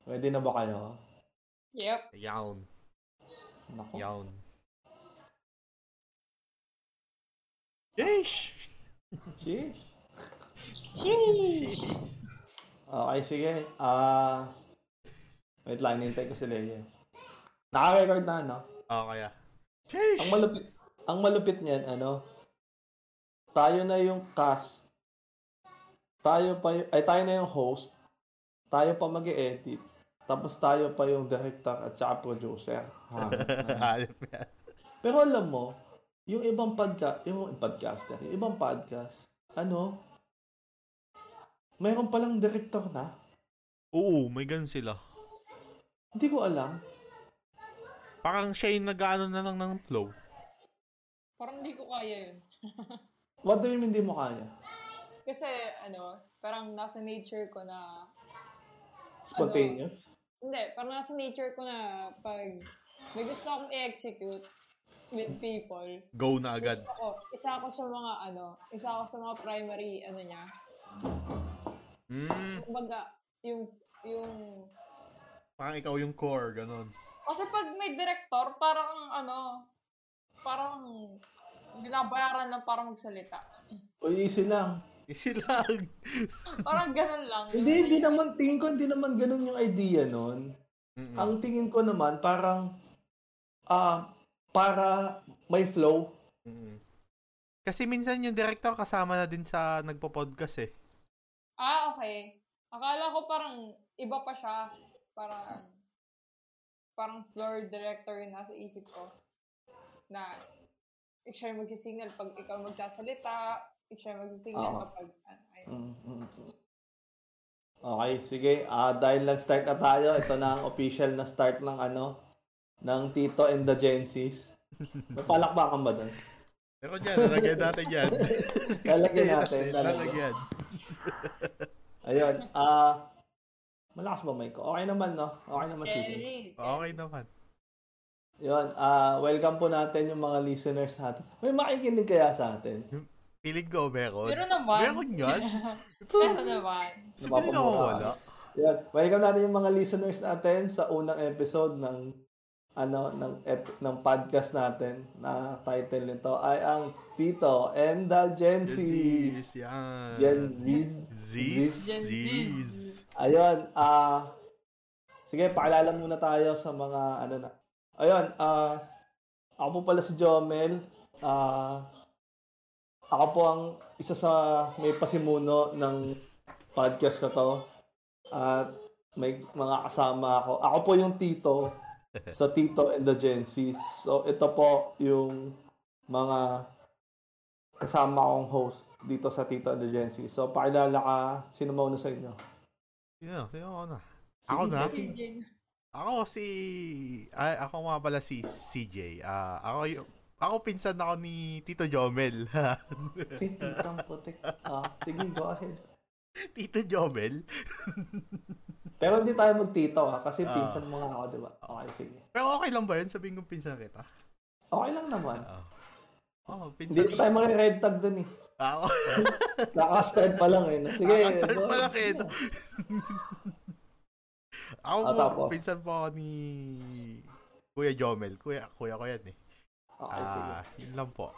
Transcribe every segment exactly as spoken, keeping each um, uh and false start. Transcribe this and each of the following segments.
Ready na ba kayo? Yep. Yawn. Nako. Yawn. Sheesh! Sheesh. Sheesh! Okay, sige. Ah, uh, wait lang, nintay ko si Leia. Naka-record na, no? Oo, kaya. Sheesh! Ang malupit, ang malupit niyan, ano, tayo na yung cast, tayo pa y- ay tayo na yung host, tayo pa mag-edit, tapos tayo pa yung director at saka producer. Ha? Halip yan. Pero alam mo, yung ibang podcast, yung podcaster, yung ibang podcast, ano, mayroon palang director na. Oo, may gan sila. Hindi ko alam. Parang siya yung nag-ano na lang ng flow. Parang hindi ko kaya yun. What do you mean hindi mo kaya? Kasi, ano, parang nasa nature ko na... Spontaneous? Ano, hindi, parang nasa nature ko na pag may gusto akong i-execute with people. Go na agad. Gusto ko, isa ako sa mga, ano, isa ako sa mga primary, ano niya. Hmm. Kumbaga, yung, yung... Parang ikaw yung core, ganun. Kasi pag may director, parang, ano, parang binabayaran lang para magsalita. O easy lang. Easy lang. Parang ganun lang. Hindi, hindi naman, tingin ko hindi naman ganun yung idea nun. Mm-mm. Ang tingin ko naman, parang, ah, para may flow. Mm-mm. Kasi minsan yung director kasama na din sa nagpo-podcast eh. Ah, okay. Akala ko parang iba pa siya. Parang, parang floor director yung nasa isip ko. Na, siya yung magsisignal pag ikaw magsasalita, siya yung magsisignal Oo. kapag, ano, ayun. Mm, mm, mm. Okay, sige. Ah, dahil nag-start na tayo, ito na ang official na start ng ano, ng Tito and the Gensis. May palakpakan ba doon? Pero dyan, lalagyan natin yan. Lalagyan natin. Lalagyan. Lalagyan. Ayun. Ah, malakas ba mic ko? Okay naman, no? Okay naman, sige. Carry. Okay naman. Yun. Ah, welcome po natin yung mga listeners natin. May makikinig kaya sa atin? Piling ko, meron. Meron naman. Meron yan. Meron naman. Sabi na wala. Yan. Welcome natin yung mga listeners natin sa unang episode ng ano ng ep- ng podcast natin na title nito ay ang Tito and the Gensis. Gensis, yan. Gensis. Zis. Gen Zis. Ayun, ah sige, pakilala muna tayo sa mga ano na. Ayun, ah ako po pala si Jomel. Ah ako po ang isa sa may pasimuno ng podcast na to. At may mga kasama ako. Ako po yung Tito sa Tito and the Gensis. So ito po yung mga kasama kong host dito sa Tito and the Gensis. So pakilala ka, sino mauna sa inyo? Sino? Sino ako na? Ako na? C J. Ako si... Ay, ako nga pala si C J. Ah, ako yung... Ako pinsan ako ni Tito Jomel. Titang putik. Ah, sige, go ahead. Tito Jomel? Pero hindi tayo magtito ha, kasi Ah. pinsan mo nga ako, di ba? Okay, sige. Pero okay lang ba yun? Sabihin kong pinsan kita. Okay lang naman. Oo. Oh, Hindi pinsan. na tayo mag-red tag dun eh. Ako. Nakastart pa lang eh. Sige. Nakastart go. pa lang eh. Ako Ah, po, tapos? pinsan po ako ni Kuya Jomel. Kuya, kuya ko yan eh. Okay, sige. Ah, yun lang po.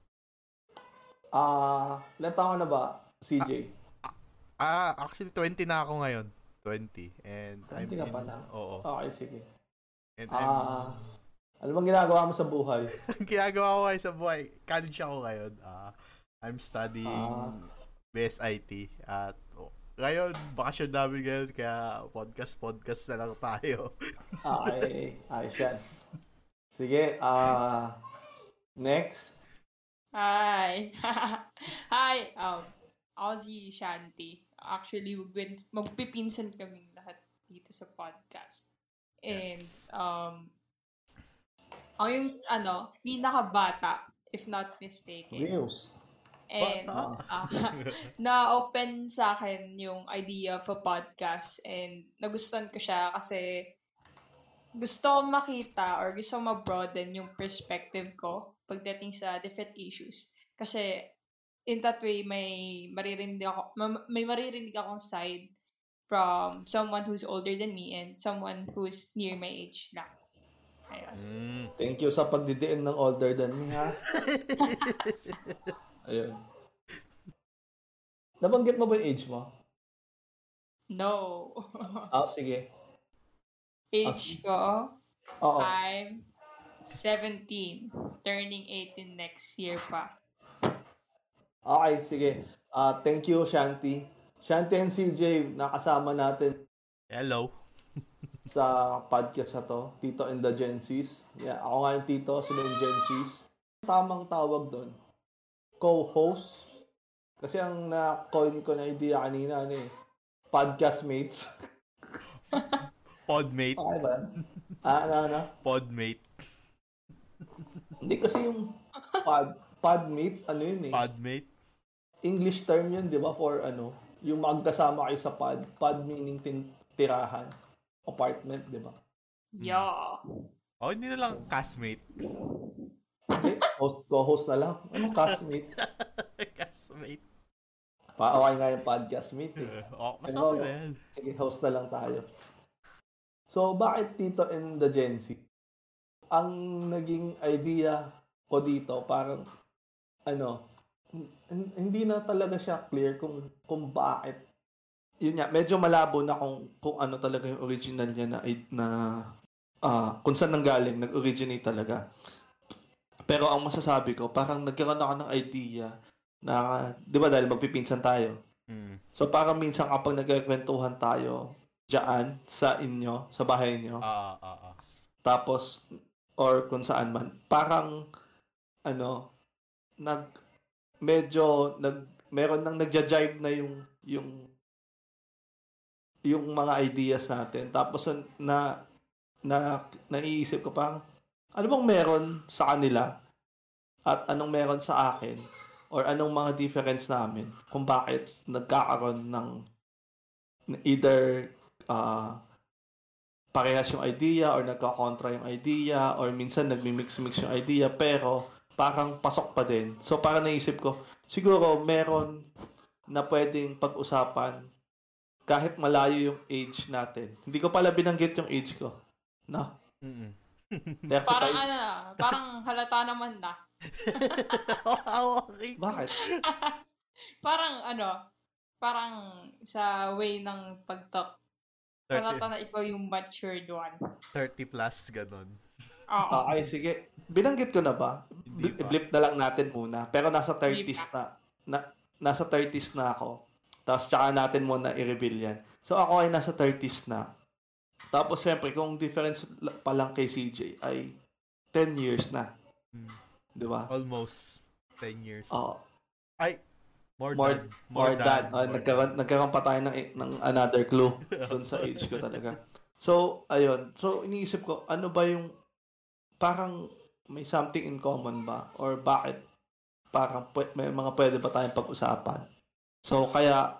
Ah, ilan taon na ba, C J? Ah, actually twenty na ako ngayon. twenty. And twenty I'm ka in... pala. Oo. Okay, sige. And I'm... Ah, ano bang ginagawa mo sa buhay? ginagawa ko ngayon sa buhay. College ako ngayon. Ah, I'm studying Ah. B S I T. At oh, ngayon, bakasyon namin ngayon. Kaya podcast-podcast na lang tayo. Okay, ayos yan. Sige, ah, next. Hi. Hi. Um, ako si Shanti. Actually, magpin- magpipinsan kaming lahat dito sa podcast. And, Yes. um, ako yung, ano, pinakabata, if not mistaken. News. And, Bata. ah, na-open sa akin yung idea of a podcast and nagustuhan ko siya kasi gusto ko makita or gusto ko ma-broaden yung perspective ko pagdating sa different issues. Kasi in that way, may maririnig ako, ma- may maririnig akong side from someone who's older than me and someone who's near my age lang. Ayun. Mm. Thank you sa pagdidiin ng older than me, ha? Ayun. Nabanggit mo ba yung age mo? No. Ah, sige. Age ko, Oo. I'm seventeen. Turning eighteen next year pa. Okay, sige. Uh, thank you, Shanti. Shanti and C J, nakasama natin Hello. sa podcast na to, Tito and the Gen Zs. Yeah, ako nga yung Tito, sila yung Gen Zs. Tamang tawag doon, co-host. Kasi ang na-coin ko na idea kanina, ano eh, podcast mates. Podmate. Okay ba? Ah, ano, ano? Podmate. Hindi kasi yung pod, podmate, ano yun eh. Podmate. English term yun, di ba, for ano, yung magkasama kayo sa pod. Pod meaning tin- tirahan. Apartment, di ba? Yeah. Oh, hindi na lang castmate. Okay, host, co-host na lang. Ano, castmate? Castmate. Pa-okay nga yung podcast mate eh. Oh, mas Ano, okay na yan. sige, host na lang tayo. So, bakit Tito and the Gen Z? Ang naging idea ko dito, parang, ano, h- hindi na talaga siya clear kung kung bakit. Yun nga, medyo malabo na kung kung ano talaga yung original niya na na ah, kung saan nanggaling, nag-originate talaga. Pero ang masasabi ko, parang nagkaroon ako ng idea na, di ba dahil magpipinsan tayo. Mm. So parang minsan kapag nagkikwentuhan tayo diyan sa inyo, sa bahay niyo, Ah, ah, ah. tapos or kung saan man, parang ano, nag medyo nag meron nang nagja-jive na yung yung yung mga ideas natin. Tapos na na naiisip ko parang ano bang meron sa kanila at anong meron sa akin or anong mga difference namin kung bakit nagkakaroon ng either uh, parehas yung idea or nagkakontra yung idea or minsan nagmi-mix-mix yung idea pero parang pasok pa din. So parang naisip ko, siguro meron na pwedeng pag-usapan kahit malayo yung age natin. Hindi ko pala binanggit yung age ko. No? Mm-mm. Parang ano na, parang halata naman na. Okay. Bakit? Parang ano, parang sa way ng pag-talk. Halata na ikaw yung matured one. thirty plus, ganun. Oo. Okay, sige. Binanggit ko na ba? Hindi pa. I-blip na lang natin muna. Pero nasa thirties na. na nasa thirties na ako. Tapos tsaka natin muna i-reveal yan. So ako ay nasa thirties na. Tapos siyempre, kung difference pa lang kay C J ay ten years na. Hmm. Di ba? Almost ten years. Oo. Ay, more, More, than. more than. Oh, more nagkaroon, nagkaroon pa tayo ng, ng another clue dun sa age ko talaga. So, ayun. So, iniisip ko, ano ba yung parang may something in common ba? Or bakit parang pwe- may mga pwede ba tayong pag-usapan? So, kaya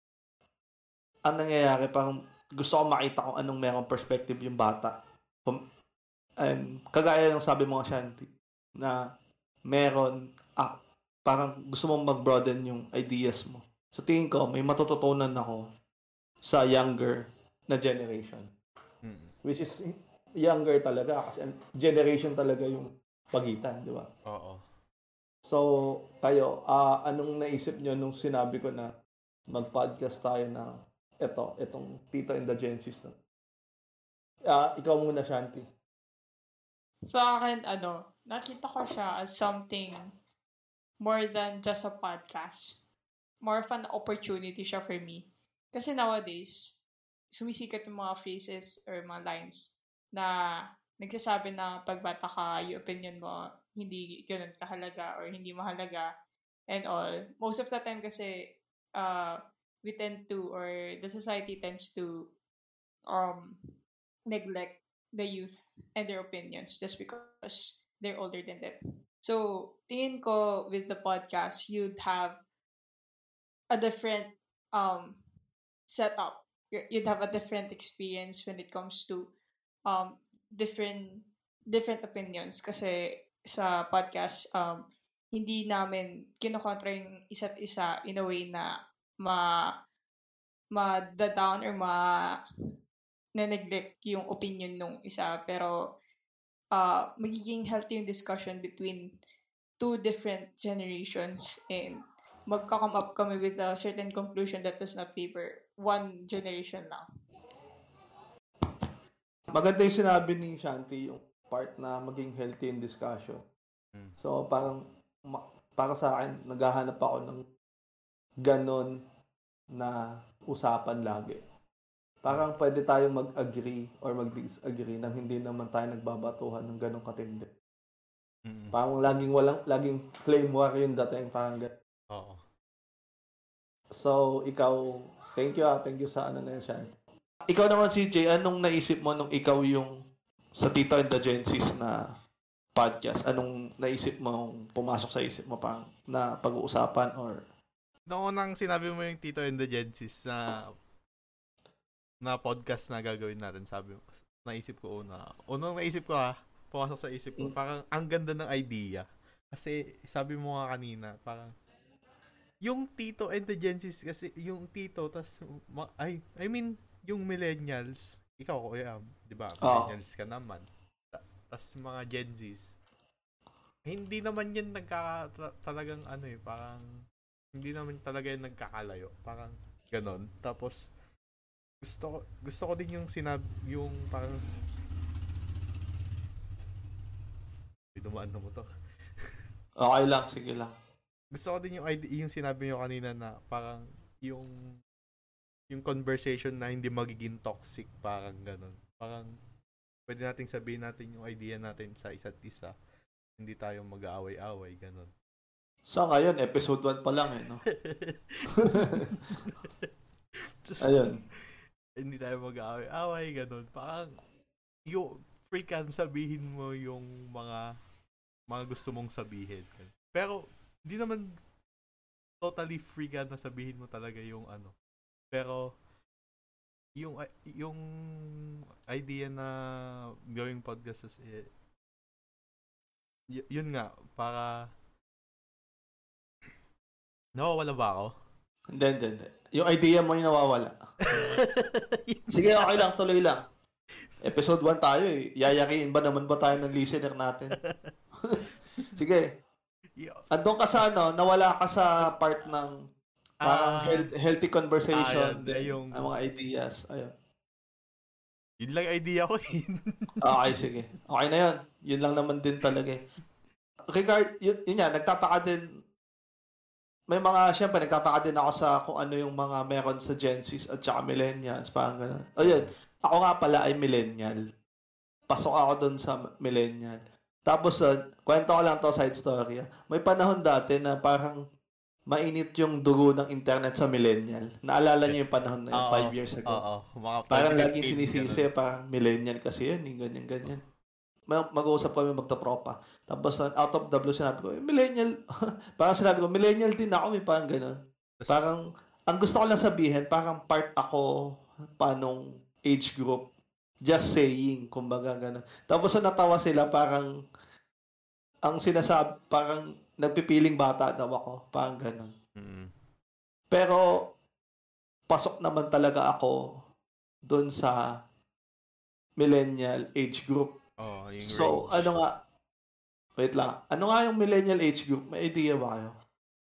ang nangyayari, parang gusto ko makita kung anong merong perspective yung bata. Kung- And kagaya ng sabi mo, Shanti, na meron, ah, parang gusto mong mag-broaden yung ideas mo. So, tingin ko, may matututunan ako sa younger na generation. Mm. Which is younger talaga kasi generation talaga yung pagitan, di ba? Oo. So, kayo, ah anong naisip nyo nung sinabi ko na mag-podcast tayo na eto, etong Tito and the Gen Zs na? Ah, ikaw muna, Shanti. Sa akin, ano, nakita ko siya as something more than just a podcast. More of an opportunity siya for me. Kasi nowadays, sumisikat yung mga phrases or mga lines na nagsasabi na pagbata ka, yung opinion mo, hindi ganun kahalaga or hindi mahalaga and all. Most of the time kasi, uh, we tend to, or the society tends to um neglect the youth and their opinions just because they're older than them. So, tingin ko with the podcast, you'd have a different um setup. Y- You'd have a different experience when it comes to um different different opinions kasi sa podcast um hindi namin kinokontra yung isa't isa in a way na ma ma-down or ma na-neglect yung opinion nung isa. Pero uh, magiging healthy yung discussion between two different generations and magka-come up kami with a certain conclusion that does not favor one generation lang. Maganda yung sinabi ni Shanti, yung part na maging healthy in discussion. Hmm. So, parang, ma- para sa akin, naghahanap ako ng ganon na usapan lagi. Parang pwede tayong mag-agree or mag-disagree nang hindi naman tayo nagbabatuhan ng ganong katindi. Mm. Parang laging walang, laging flame war yung dating, parang gano'n. Oo. So, ikaw, thank you ah, thank you sa ano na yun, Shanti. Ikaw naman, C J, anong naisip mo nung ikaw yung sa Tito and the Gensis na podcast? Anong naisip mo, pumasok sa isip mo pang na pag-uusapan or... Noong unang sinabi mo yung Tito and the Gensis na na podcast na gagawin natin, sabi mo, naisip ko una. Unang naisip ko ha, pumasok sa isip ko, parang ang ganda ng idea. Kasi sabi mo nga kanina, parang yung Tito and the Gensis, kasi yung Tito, tas, ma- I, I mean, yung millennials, ikaw, kuya, di ba? Millennials ka naman. Ta- tas mga Gen Zs, hindi naman yan nagka, ta- talagang ano eh, parang, hindi naman talaga yan nagkakalayo. Parang, ganon. Tapos, gusto ko, gusto ko din yung sinab, yung parang, dumaan na mo to. Okay lang, sige lang. Gusto ko din yung idea, yung sinabi nyo kanina na parang, yung, yung conversation na hindi magiging toxic, parang ganon. Parang, pwede nating sabihin natin yung idea natin sa isa't isa. Hindi tayo mag-aaway-away, ganon. So, ngayon, episode one pa lang eh, no? Ayun. Hindi tayo mag-aaway-away, ganon. Parang, yung free ka sabihin mo yung mga mga gusto mong sabihin. Pero, hindi naman totally free ka na sabihin mo talaga yung ano. Pero, yung yung idea na gawing podcast eh, y- yun nga, para nawawala ba ako? Hindi, hindi, hindi. Yung idea mo yung nawawala. Sige, okay lang, tuloy lang. Episode one tayo eh. Yayakiin ba naman ba tayo ng listener natin? Sige. Andun ka sa ano, nawala ka sa part ng parang Ah, health, healthy conversation, ayun, din, yung- ang mga ideas. Ayun. Yun lang idea ko. Okay, sige. Okay na yun. Yun lang naman din talaga eh. Regard, yun, yun yan, nagtataka din, may mga, syempre, nagtataka din ako sa kung ano yung mga meron sa Gen Z at saka millennials, parang gano'n. Ayun, ako nga pala ay millennial. Pasok ako dun sa millennial. Tapos, uh, kwento ko lang to, side story. ah. May panahon dati na parang mainit yung dugo ng internet sa millennial. Naalala niyo yung panahon na yun, Oo, five years ago. Oo, mga Parang twenty laging fifteen, sinisisi, parang millennial kasi yun, yung ganyan, ganyan. Mag- mag-uusap kami magtatropa. Tapos uh, out of the blue sinabi ko, eh, millennial. Parang sinabi ko, millennial din ako, may parang gano'n. Parang, ang gusto ko lang sabihin, parang part ako panong age group. Just saying, kumbaga gano'n. Tapos so, natawa sila, parang, ang sinasabi, parang nagpipiling bata daw ako. Parang gano'n. Mm. Pero, pasok naman talaga ako doon sa millennial age group. Oh, yung So, range. ano nga, wait lang, ano nga yung millennial age group? May idea ba kayo?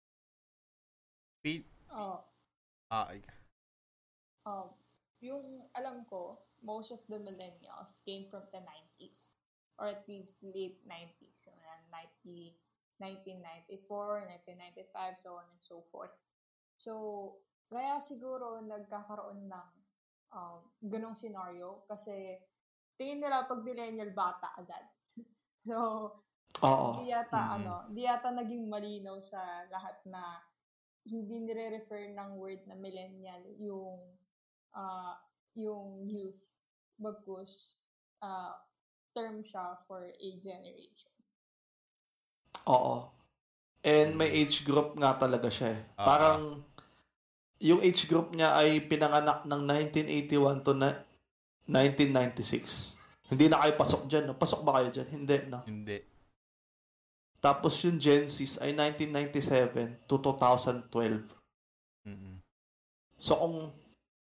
Pete, Oh, ah, ay- um, yung alam ko, most of the millennials came from the nineties. Or at least late nineties. So, ninety, nineteen ninety-four, nineteen ninety-five, so on and so forth. So, kaya siguro nagkakaroon ng um, ganong scenario kasi tingin nila pag millennial bata agad. So, Oo. di yata, Mhm. ano, di yata naging malinaw sa lahat na hindi nire-refer ng word na millennial yung uh, yung youth. Bagkus, uh, term siya for a generation. Oo. And may age group nga talaga siya eh. Ah. Parang, yung age group niya ay pinanganak ng nineteen eighty-one to na- nineteen ninety-six. Hindi na kayo pasok dyan, no? Pasok ba kayo dyan? Hindi, no? hindi. Tapos yung Gen Z ay nineteen ninety-seven to twenty twelve. Mm-mm. So kung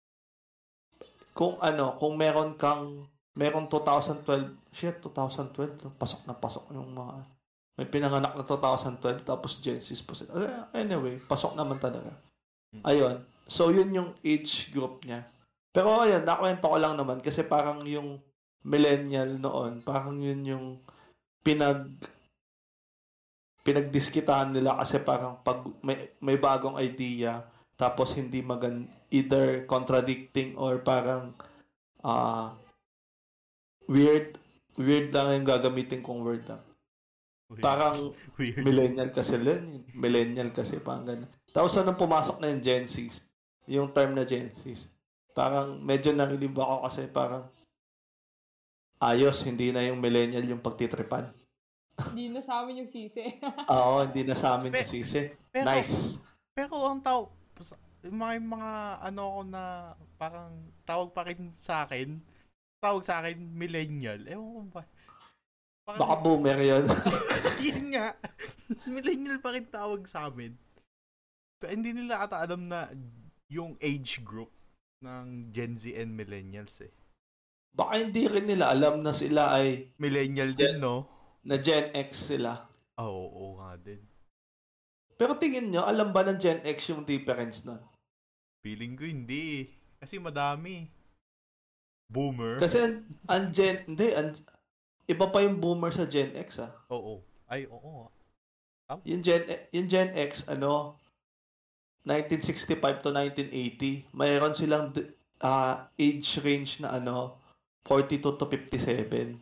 kung ano, kung meron kang, meron twenty twelve, shit, twenty twelve, no? Pasok na pasok yung mga, may pinanganak na twenty twelve, tapos Genesis po sila. Eh, Anyway, pasok naman talaga. Ayun. So, yun yung age group niya. Pero ayun, nakwento ko lang naman kasi parang yung millennial noon, parang yun yung pinag pinagdiskitahan nila kasi parang pag may, may bagong idea tapos hindi magan either contradicting or parang ah weird weird lang yung gagamitin kong word ah. Weird. Parang Weird. millennial kasi lang, millennial kasi parang ganun. Tapos anong pumasok na yung Gen Z, yung term na Gen Z, parang medyo narilib ako kasi parang ayos, hindi na yung millennial yung pagtitripan. Hindi na sa amin yung sisi. Oo, hindi na sa amin Pe- yung sisi. pero- Nice. Pero ang tao, yung mga, yung mga ano ko na parang tawag pa rin sa akin, tawag sa akin millennial. Ewan ko ba. Parang, Baka boomer yun. yun nga. Millennial pa rin tawag sa amin. Pero hindi nila ata alam na yung age group ng Gen Z and millennials eh. Baka hindi rin nila alam na sila ay Millennial din, no? na Gen X sila. Oo, oh, oo nga din. Pero tingin nyo, alam ba ng Gen X yung difference nun? Feeling ko hindi. Kasi madami. Boomer. Kasi ang, ang Gen, hindi, ang, iba pa yung boomer sa Gen X ah. Oo. Ay, oo. Yung Gen, yung Gen X, ano, nineteen sixty-five to nineteen eighty, mayroon silang uh, age range na ano, forty-two to fifty-seven.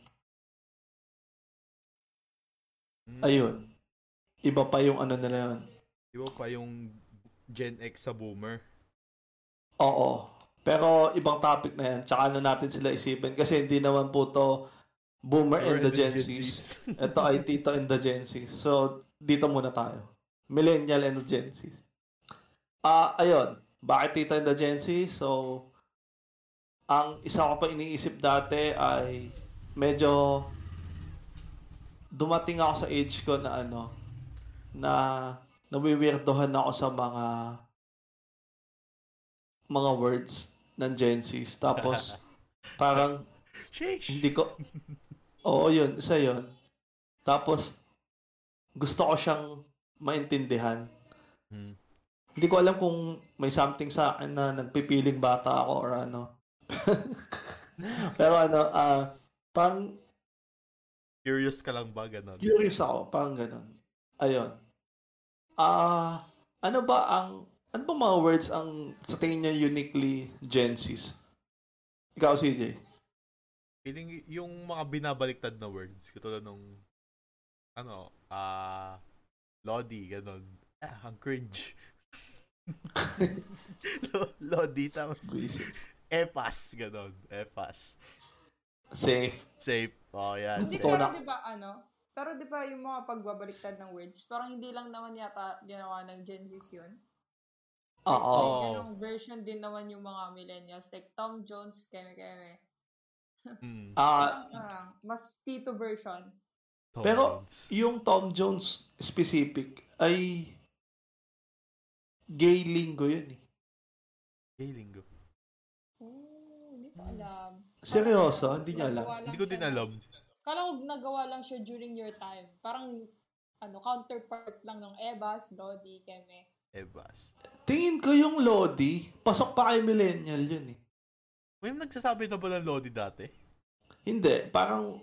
Mm. Ayun. Iba pa yung ano nila yun. Iba pa yung Gen X sa boomer. Oo. Pero ibang topic na yan. Tsaka ano natin sila isipin. Kasi hindi naman po to boomer and the Gen Zs. Ito ay Tito and the Gen Zs. So, dito muna tayo. Millennial and the Gen Zs. Ah, uh, ayun. Bakit Tito and the Gen Z? So, ang isa ko pa iniisip dati ay medyo dumating ako sa age ko na ano, na nawiwirdohan ako sa mga mga words ng Gen Z. Tapos, parang Sheesh. hindi ko, oo yun, isa yun. Tapos, gusto ko siyang maintindihan. Hmm. Hindi ko alam kung may something sa akin na nagpipiling bata ako or ano. Pero ano, ah, uh, pang Curious ka lang ba, ganon? curious ako, pang ganon. Ayun. Ah, uh, ano ba ang, ano ba mga words ang sa tingin niyo uniquely Gen Z's? Ikaw, C J. Feeling yung mga binabaliktad na words, katulad nung, ano, ah, uh, Lodi, ganon. Ah, ang cringe. Lodi, tapos Epas, ganon. Epas. Safe. Safe. Oh, yan. Hindi, Safe. pero di ba ano? Pero di ba yung mga pagbabaliktad ng words, parang hindi lang naman yata ginawa ng Gen Z yun? Oo. Like, ganong version din naman yung mga millennials. Like Tom Jones, keme-keme. Mm. Ah, uh, mas Tito version. Tom pero Jones. yung Tom Jones specific ay gay lingo yun eh. Gay lingo. Oh, hindi ko alam. Seryoso? Kala ko Hindi niya alam. nagawa lang Hindi ko siya din ng- alam. Kala ko nagawa lang siya during your time. Parang ano, counterpart lang ng Evas, Lodi, Keme. Ebas. Tingin ko yung Lodi, pasok pa kay millennial yun eh. May nagsasabi na ba ng Lodi dati? Hindi, parang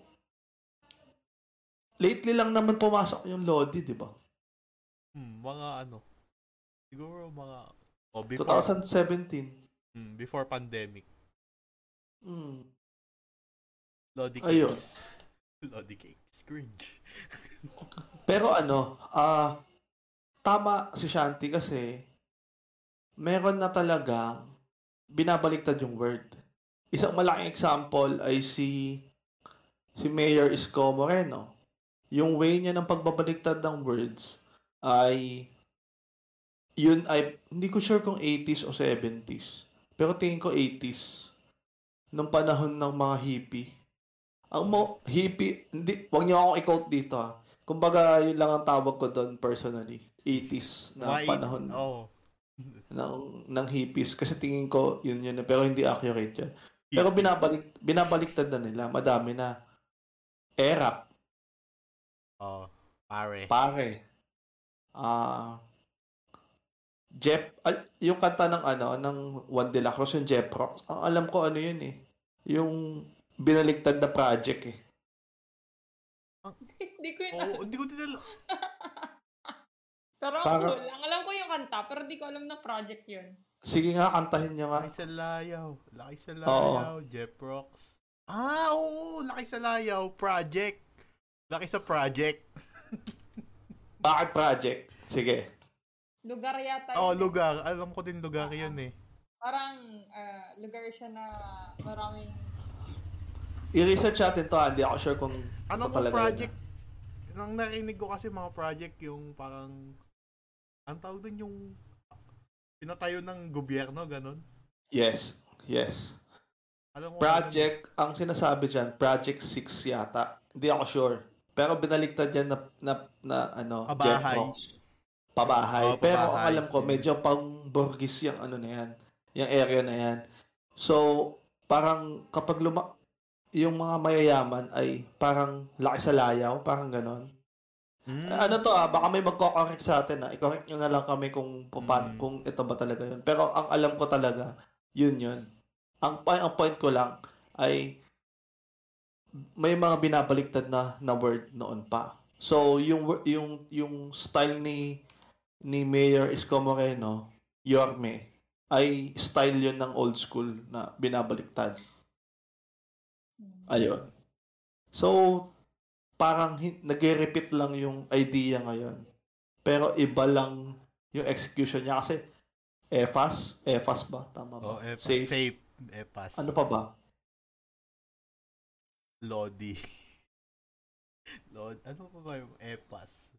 lately lang naman pumasok yung Lodi, di ba? Hmm, mga ano. Siguro mga... Oh, before, twenty seventeen. hmm, before pandemic. Hmm. Lodi Ayun. cakes. Lodi cakes. Cringe. Pero ano, ah tama si Shanti kasi meron na talagang binabaliktad yung word. Isang malaking example ay si si Mayor Isko Moreno. Yung way niya ng pagbabaliktad ng words ay yun ay hindi ko sure kung eighties o seventies. Pero tingin ko eighties. Nung panahon ng mga hippie. Ang mo hippie, hindi, wag niyo akong i-quote dito ah. Kumbaga, yun lang ang tawag ko doon personally. eighties na Mga panahon eight- Oh. ng, ng hippies. Kasi tingin ko, yun yun. Pero hindi accurate yan. Pero binabalik, binabaliktad na nila. Madami na. Erap. Oh, pare. Pare. Ah... Jeff, al- yung kanta ng ano, ng Juan de la Cruz, yung Jeff Rock, ang alam ko ano yun eh. Yung binaliktad na project eh. Hindi ko yun. Oo, hindi ko din alam. Pero ang Para- cool. Ang alam ko yung kanta, pero di ko alam na project yun. Sige nga, kantahin nyo nga. Laki sa layaw. Laki sa layaw. Jeff Rocks. Ah, oo. Laki sa layaw. Project. Laki sa project. Bakit project? Sige. Lugar yata Oh, yun eh. lugar. Alam ko din lugar Ah, yun eh. Parang ah, lugar siya na maraming... I-research natin to, ah. Hindi ako sure kung Ano ito mo talaga project? yun, Nang narinig ko kasi mga project yung parang... Ang tawag dun yung... Pinatayo ng gobyerno, ganun. ah. Yes. Yes. Alam ko Project, ang sinasabi dyan, Project six yata. Hindi ako sure. Pero binaliktad yan na, na, na ano, Pabahay. Jeff Rocks. Pabahay. Oh, Pero ang pabahay. alam ko, medyo pang Borgis yung ano na yan. Yung area na yan. So, parang kapag luma... yung mga mayayaman ay parang laki sa layaw, parang ganon. Mm. Ano to ah, baka may magko-correct sa atin ah. I-correct nyo na lang kami kung paano, Mm. kung ito ba talaga yun. Pero ang alam ko talaga, yun yun. Ang, ang point ko lang ay may mga binabaliktad na na word noon pa. So yung wo- yung yung style ni ni Mayor Isko Moreno, Yorme, ay style yun ng old school na binabaliktad. Ayun. So parang hin- nagre-repeat lang yung idea ngayon. Pero iba lang yung execution niya kasi E F A S, E F A S ba? Tama ba? Oh, epas. Safe. Safe. Epas. Ano pa ba? Lodi. Lod. Ano pa ba yung Epas?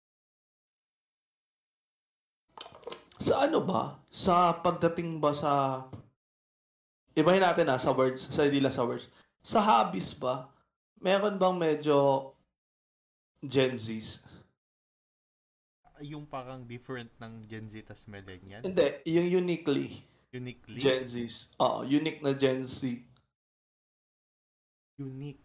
Sa ano ba? Sa pagdating ba sa... Ibahin natin ah, sa words. Sa hindi lang sa words. Sa hobbies ba? Meron bang medyo Gen Zs? Yung parang different ng Gen Z tas Millennial? Hindi. Yung uniquely Uniquely? Gen Zs. Oo, unique na Gen Z. Unique.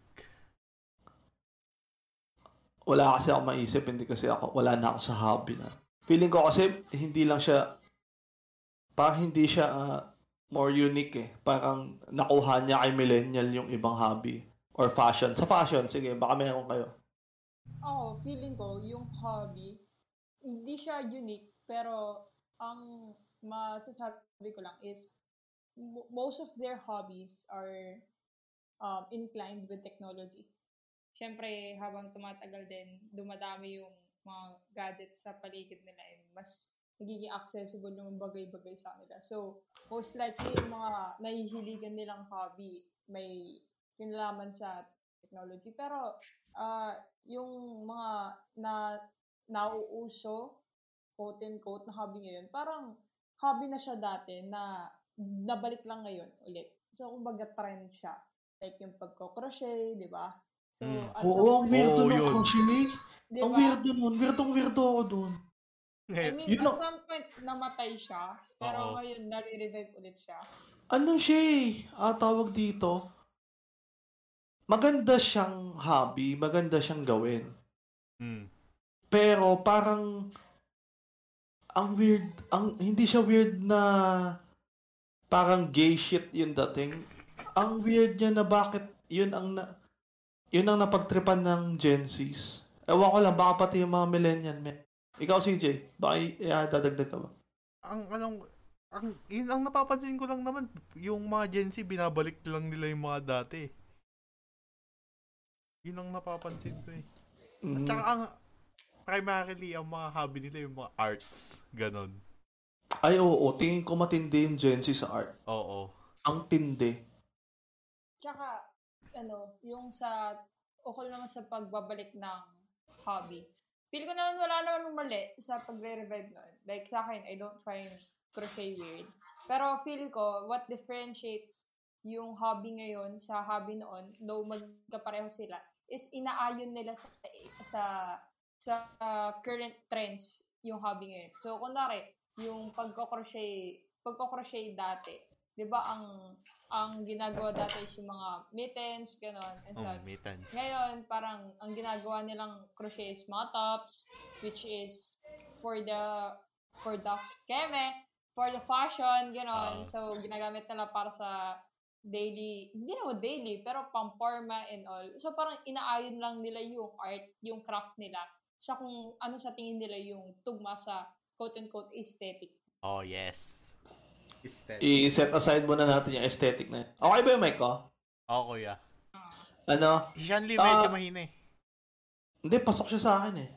Wala kasi ako maisip. Hindi kasi ako, wala na ako sa hobby na. Feeling ko kasi hindi lang siya, parang hindi siya ah, more unique eh. Parang nakuha niya kay millennial yung ibang hobby. Or fashion. Sa fashion, sige, baka meron kayo. Ako, feeling ko, yung hobby, hindi siya unique, pero ang masasabi ko lang is mo- most of their hobbies are um, inclined with technology. Siyempre, habang tumatagal din, dumadami yung mga gadgets sa paligid nila and mas nagiging accessible yung bagay-bagay sa kanila. So, most likely yung mga nahihiligan nilang hobby may kinalaman sa technology. Pero, ah yung mga na nauuso, quote-unquote, na hobby ngayon, parang hobby na siya dati na nabalik lang ngayon ulit. So, kumbaga trend siya. Like yung pagko-crochet, di ba? So, Mm. at Oo, some ang point, weirdo Oo, ng yun. crochet. di Ang ba? weirdo nun. Weirdong weirdo ako dun. I mean, Yun at ang- some point, namatay siya. Pero Oo. ngayon, nare-revive ulit siya. Ano siya eh? Ah, tawag dito. Maganda siyang hobby. Maganda siyang gawin. Mm. Pero parang ang weird, ang hindi siya weird na parang gay shit yung dating. Ang weird niya na bakit yun ang na, yun ang napagtripan ng Gen Zs. Ewan ko lang, baka pati yung mga millennial, men. Ikaw, C J, baka i- i- dadagdag ka ba? Ang anong ang yun ang napapansin ko lang naman yung mga Gen Z binabalik lang nila yung mga dati. Yun ang napapansin ko eh. At Mm. saka ang primarily ang mga hobby nila yung mga arts, ganon. Ay, oo, tingin ko matindi yung Gen Z sa art. Oo. Ang tindi. Tsaka, ano, yung sa, ukol naman sa pagbabalik ng hobby. Feel ko naman wala naman mali sa pagre-revive nun. Like sa akin, I don't find crochet weird. Pero feel ko, what differentiates yung hobby ngayon sa hobby noon, though magkapareho sila, is inaayon nila sa sa sa uh, current trends yung hobby ngayon. So, kunwari, yung pagko-crochet, pagko-crochet dati, di ba ang ang ginagawa dati is yung mga mittens, gano'n, and Oh, such. mittens. Ngayon, parang ang ginagawa nilang crochet is mga tops, which is for the for the keme, for the fashion, gano'n. Ah. So, ginagamit nila para sa daily, hindi naman daily, pero pang-forma and all. So, parang inaayon lang nila yung art, yung craft nila, sa kung ano sa tingin nila yung tugma sa quote-unquote aesthetic. Oh, yes. Aesthetic. I-set aside muna natin yung aesthetic na yun. Okay ba yung mic ko? Oo, kuya. Ano? Si Shanli medyo Ah, mahina eh. Hindi, pasok siya sa akin eh.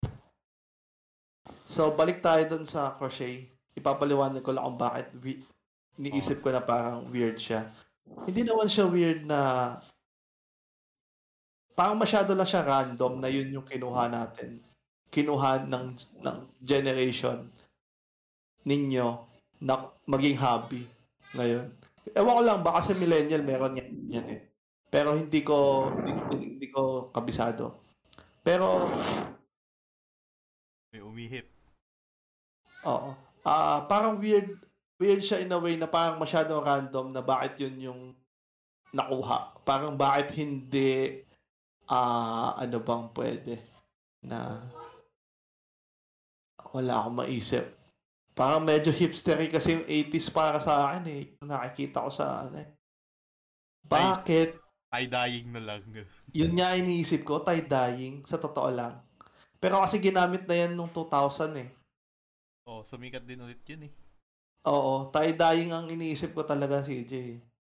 So, balik tayo dun sa crochet. Ipapaliwanag ko lang kung bakit we- iniisip ko na parang weird siya. Hindi naman siya weird na parang masyado lang siya random na yun yung kinuha natin. Kinuha ng, ng generation ninyo na maging hobby ngayon. Ewan ko lang, baka sa millennial meron yan, yan eh. Pero hindi ko hindi, hindi, hindi ko kabisado. Pero May umihip. oo. Ah, parang weird weird siya in a way na parang masyadong random na bakit yun yung nakuha. Parang bakit hindi ah ano bang pwede na wala akong maisip. Parang medyo hipstery kasi yung eighties para sa akin eh. Nakikita ko sa ano eh. Bakit? Tie-dyeing na lang. Yun nga iniisip ko, tie-dyeing, sa totoo lang. Pero kasi ginamit na yan nung two thousand eh. Oh, sumikat din ulit yun eh. Oo, tie-dyeing ang iniisip ko talaga, C J.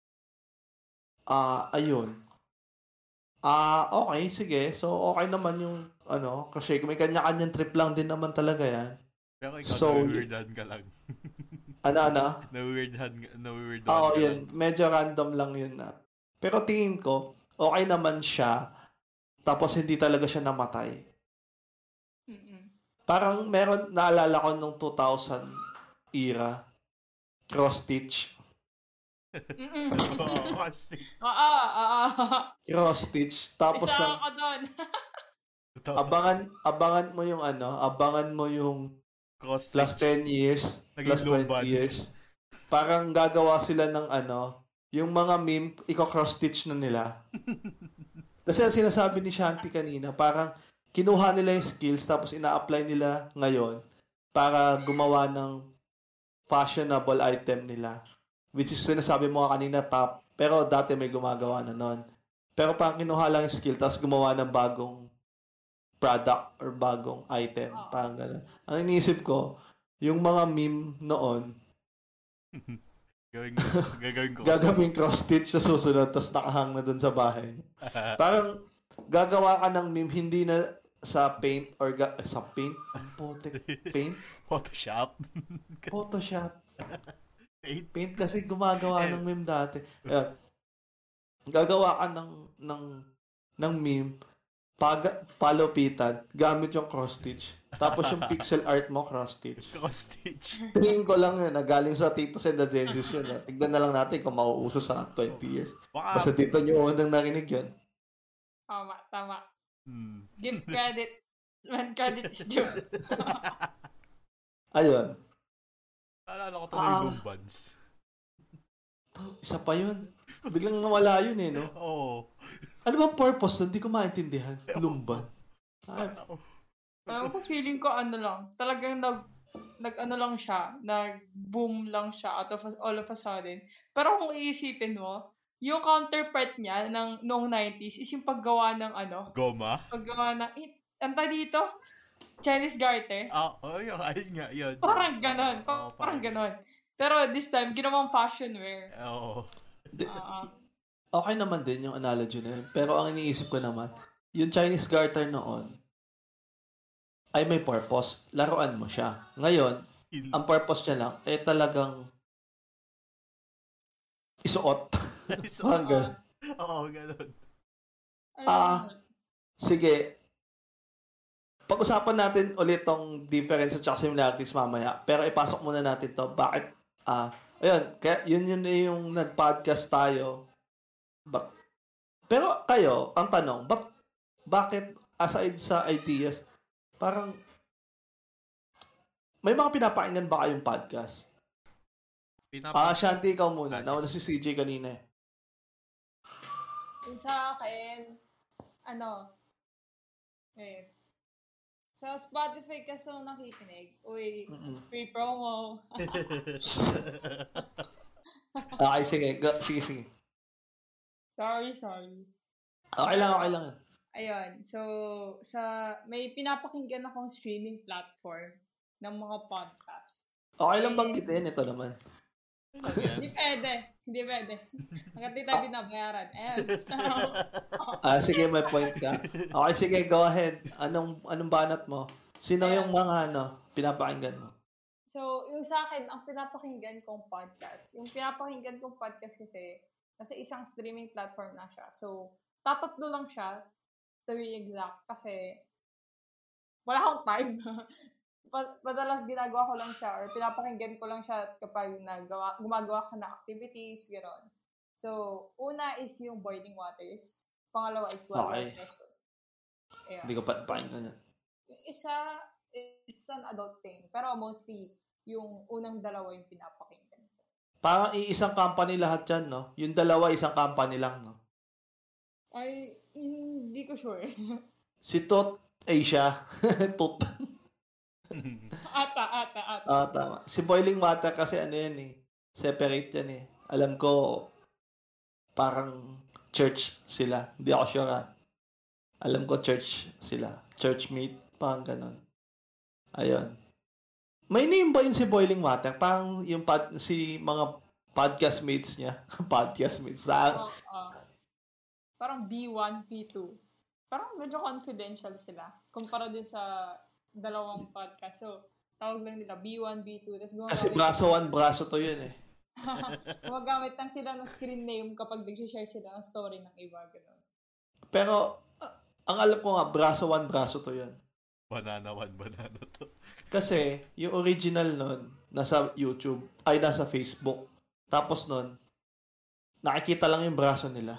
Ah, ayun. Ah, okay, sige. So, okay naman yung, ano, kasi may kanya-kanyang trip lang din naman talaga yan. Pero ikaw, So, na-weirdan ka lang. Ano, ano? Na-weirdhan, na-weirdan Oo, ka yun. lang. Medyo random lang yun na. Pero tingin ko, okay naman siya. Tapos hindi talaga siya namatay. Mm-mm. Parang meron, naalala ko nung two thousand era, cross-stitch. Mm-mm. Oo, kasi. Oo, oo. Cross-stitch. Tapos Isa lang, ako doon. abangan, abangan mo yung ano, abangan mo yung Cross plus ten years, Naging plus twenty low years. bands. Parang gagawa sila ng ano, yung mga meme, iko-cross-stitch na nila. Kasi ang sinasabi ni Shanti kanina, parang kinuha nila yung skills tapos ina-apply nila ngayon para gumawa ng fashionable item nila. Which is sinasabi mo kanina top, pero dati may gumagawa na nun. Pero parang kinuha lang yung skill tapos gumawa ng bagong product or bagong item. Oo. Parang gano'n. Ang iniisip ko, yung mga meme noon, Gawin, gagawin ko. gagawin cross-stitch sa susunod tapos nakahang na dun sa bahay. Parang gagawa ka ng meme hindi na sa paint or ga- sa paint? Ang putik. Paint? Photoshop. Photoshop. Paint. Paint kasi gumagawa ng meme dati. Ayan. Gagawa ka ng ng ng meme pag palupitan gamit yung cross stitch. Tapos yung pixel art mo cross stitch. Cross stitch. Tingin ko lang yun, na galing sa Titos and the Genesis yun. Eh. Tignan na lang natin kung mauuso sa twenty years. Baka, Basta dito nyo unang narinig yun. Tama, tama. hmm. Give credit when credit is due. Ayun. Alala ko tuloy Ah. yung buns. Isa pa yun. Biglang nawala yun eh, no? Oo. Ano bang purpose nun? Hindi ko maintindihan. Lumban. Ay, Ewan ko, feeling ko ano lang, talagang nag, nag ano lang siya, nag-boom lang siya out of all of a sudden. Pero kung iisipin mo, yung counterpart niya ng noong nineties is yung paggawa ng ano, Goma? paggawa ng, eh, anta dito? Chinese garter. Ah, oh, yun, ayun nga, yun. Parang ganon, pa- Oo, parang ganon. Pero this time, ginawang fashion wear. Oo. di- Ah, okay naman din yung analogy na yun. Pero ang iniisip ko naman, yung Chinese garter noon, ay may purpose. Laruan mo siya. Ngayon, Il- ang purpose niya lang, eh talagang isuot. So, Parang ganun. Oo, ganun. ayun. Ah. Sige, pag-usapan natin ulit tong difference at similarities mamaya. Pero ipasok muna natin to. Bakit? Ah, ayun, kaya yun yun eh yung nag-podcast tayo. But, pero kayo, ang tanong, bak, bakit aside sa ideas, parang may mga pinapakinggan ba kayong podcast? Pinapa- Ah, Shanti, ikaw muna. Ah, Nauna si C J kanina eh. Yung sa akin, ano, eh, sa Spotify kasi ako nakikinig. Uy, Mm-mm. free promo. Okay, sige. Go, sige, sige. Sorry, sorry. Okay lang, okay lang. Ayun, so, sa, may pinapakinggan akong streaming platform ng mga podcast. Okay lang Eh, banggitin. Ito naman. Hindi pwede. Hindi pwede. Hanggat di tayo binabayaran. Ayun, so, Ah, sige, may point ka. Okay, sige, go ahead. Anong anong banat mo? Sino yung mga ano, pinapakinggan mo? So, yung sa akin, ang pinapakinggan kong podcast, yung pinapakinggan kong podcast kasi, nasa isang streaming platform na siya. So, tatatlo lang siya, to be exact, kasi wala akong time. Pa- Padalas ginagawa ko lang siya or pinapakinggan ko lang siya kapag nagawa, gumagawa ka ng activities, gano'n. So, una is yung Boiling Waters. Pangalawa is Wild Okay. Wild Session. Ayan. Hindi ko pa pakinggan yan. Yung isa, it's an adult thing. Pero mostly, yung unang dalawa yung pinapakinggan ko. Parang iisang company lahat yan, no? Yung dalawa, isang company lang, no? Ay, hindi ko sure. Si Tot Asia. Tot. ata, ata, ata. Ah, tama. Si Boiling Water kasi ano yan eh. Separate yan eh. Alam ko, parang church sila. Hindi ako sure ah. Alam ko church sila. Church meet. Parang ganon. Ayun. May name ba yun si Boiling Water? Parang yung pod, si mga podcast mates niya. podcast mates. Sa, Oh, ah. Parang B one, B two. Parang medyo confidential sila. Kumpara din sa dalawang podcast. So, tawag lang nila B one, B two. Tapos kasi gumagamit, braso one, braso to yun eh. gumagamit lang sila ng screen name kapag nag-share sila ng story ng iba. Ganun. Pero, ah, ang alam ko nga, braso one, braso to yun. Banana one, banana to. Kasi, yung original nun, nasa YouTube, ay nasa Facebook. Tapos nun, nakikita lang yung braso nila.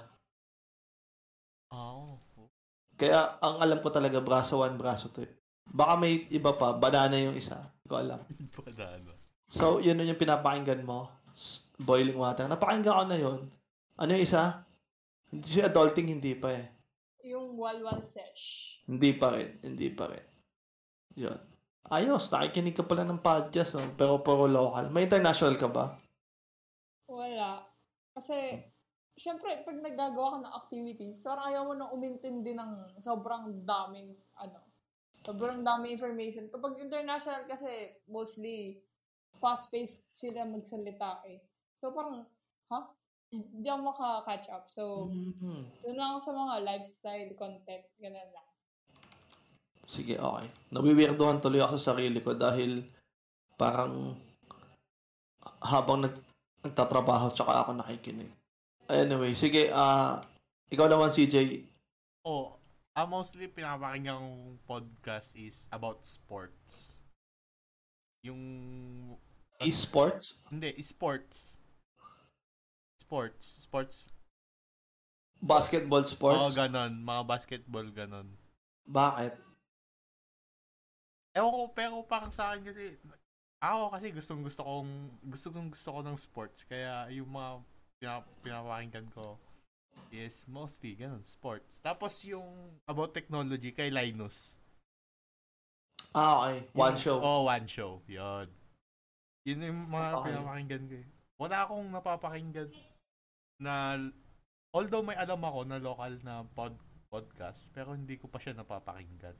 Oh. Kaya, ang alam ko talaga, braso one, braso two. Baka may iba pa, banana yung isa. Hindi ko alam. Banana. So, yun yung pinapakinggan mo. S- Boiling Water. Napakinggan ko na yun. Ano yung isa? Hindi siya adulting, hindi pa eh. Yung Wild Wild Sesh. Hindi pa rin. Hindi pa rin. Yun. Ayos, nakikinig ka pala ng podcast, no? Pero puro local. May international ka ba? Wala. Kasi, syempre, pag naggagawa ka ng activities, parang ayaw mo nang umintindi ng sobrang daming, ano, sobrang daming information. Kapag international kasi, mostly, fast-paced sila magsalita eh. So, parang, ha? Hindi ako maka-catch up. So, Mhm. so na ako sa mga lifestyle content, ganun lang. Sige, okay. Nawiwirdohan tuloy ako sa sarili ko dahil parang habang nag nagtatrabaho tsaka ako nakikinig. Anyway, sige, ah ikaw naman C J. Oh, ah, mostly pinapakinggan kong podcast is about sports. Yung E-sports? hindi, sports. Sports, sports. Basketball Oo, sports? ganon. Mga basketball, ganon. Bakit? Ewan ko, pero parang sa akin kasi, ako kasi gustong gusto kong, gusto kong gusto ko ng sports. Kaya yung mga pinap- pinapakinggan ko is mostly, ganon, sports. Tapos yung about technology kay Linus. Ah, okay. One Yung- show. Oh, one show. Yun. Yun yung mga Okay. pinapakinggan ko eh. Wala akong napapakinggan na, although may alam ako na local na pod, podcast, pero hindi ko pa siya napapakinggan.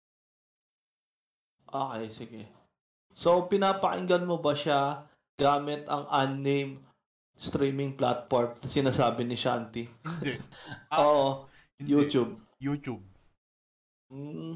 Okay, sige. So, pinapakinggan mo ba siya gamit ang unnamed streaming platform na sinasabi ni Shanti? Hindi. Oo, Hindi. YouTube. YouTube. Mm.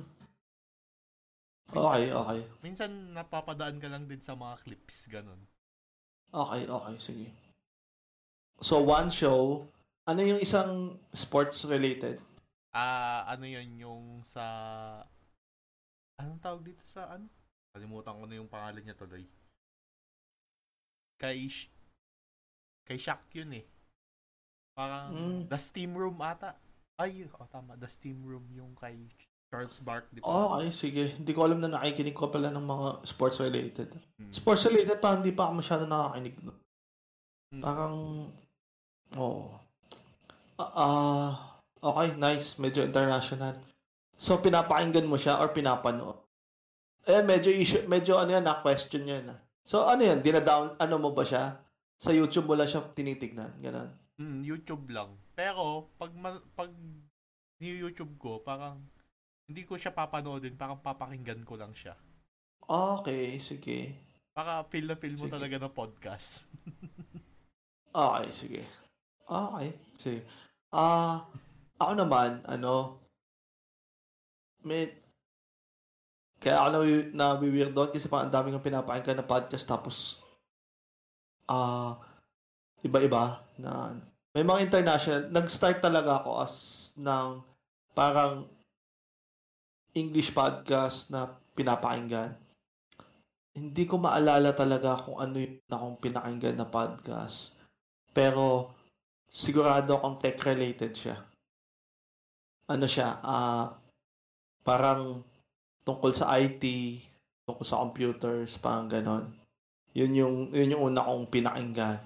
Okay, okay. Minsan napapadaan ka lang din sa mga clips, ganun. Okay, okay, sige. So, one show, ano yung isang sports related? Ah, ano yun yung sa... Anong tawag dito sa ano? Kalimutan ko na yung pangalan niya tuloy. Kay... Sh- Kay Shaq yun eh. Parang Mm. The Steam Room ata. Ay, oh, tama. The Steam Room yung kay Charles Barkley. Okay, sige. Hindi ko alam na nakikinig ko pala ng mga sports related. Hmm. Sports related, parang hindi pa ako masyado nakakakinig. Parang, oh. Ah, ah, okay, nice. Medyo international. So, pinapakinggan mo siya or pinapanood? Ayan, medyo issue, medyo ano yan, na question yan. ah. So, ano yan, dinadown, ano mo ba siya? Sa YouTube mo lang siya tinitignan, ganun. Mm, YouTube lang. Pero, pag, ma- pag ni-YouTube ko, parang, hindi ko siya papanoodin, parang papakinggan ko lang siya. Okay, sige. Para feel na feel mo Sige. talaga ng podcast. Okay, sige. Okay, sige. Ah, ako naman, ano, may, kaya ako nawi- nawi-weird doon kasi parang ang dami kong pinapakinggan na podcast tapos, ah, iba-iba na, may mga international, nag-start talaga ako as ng parang English podcast na pinapakinggan. Hindi ko maalala talaga kung ano yung akong pinakinggan na podcast. Pero, sigurado akong tech-related siya. Ano siya, ah, parang tungkol sa I T, tungkol sa computers, parang ganon. Yun yung, yun yung una kong pinakinggan.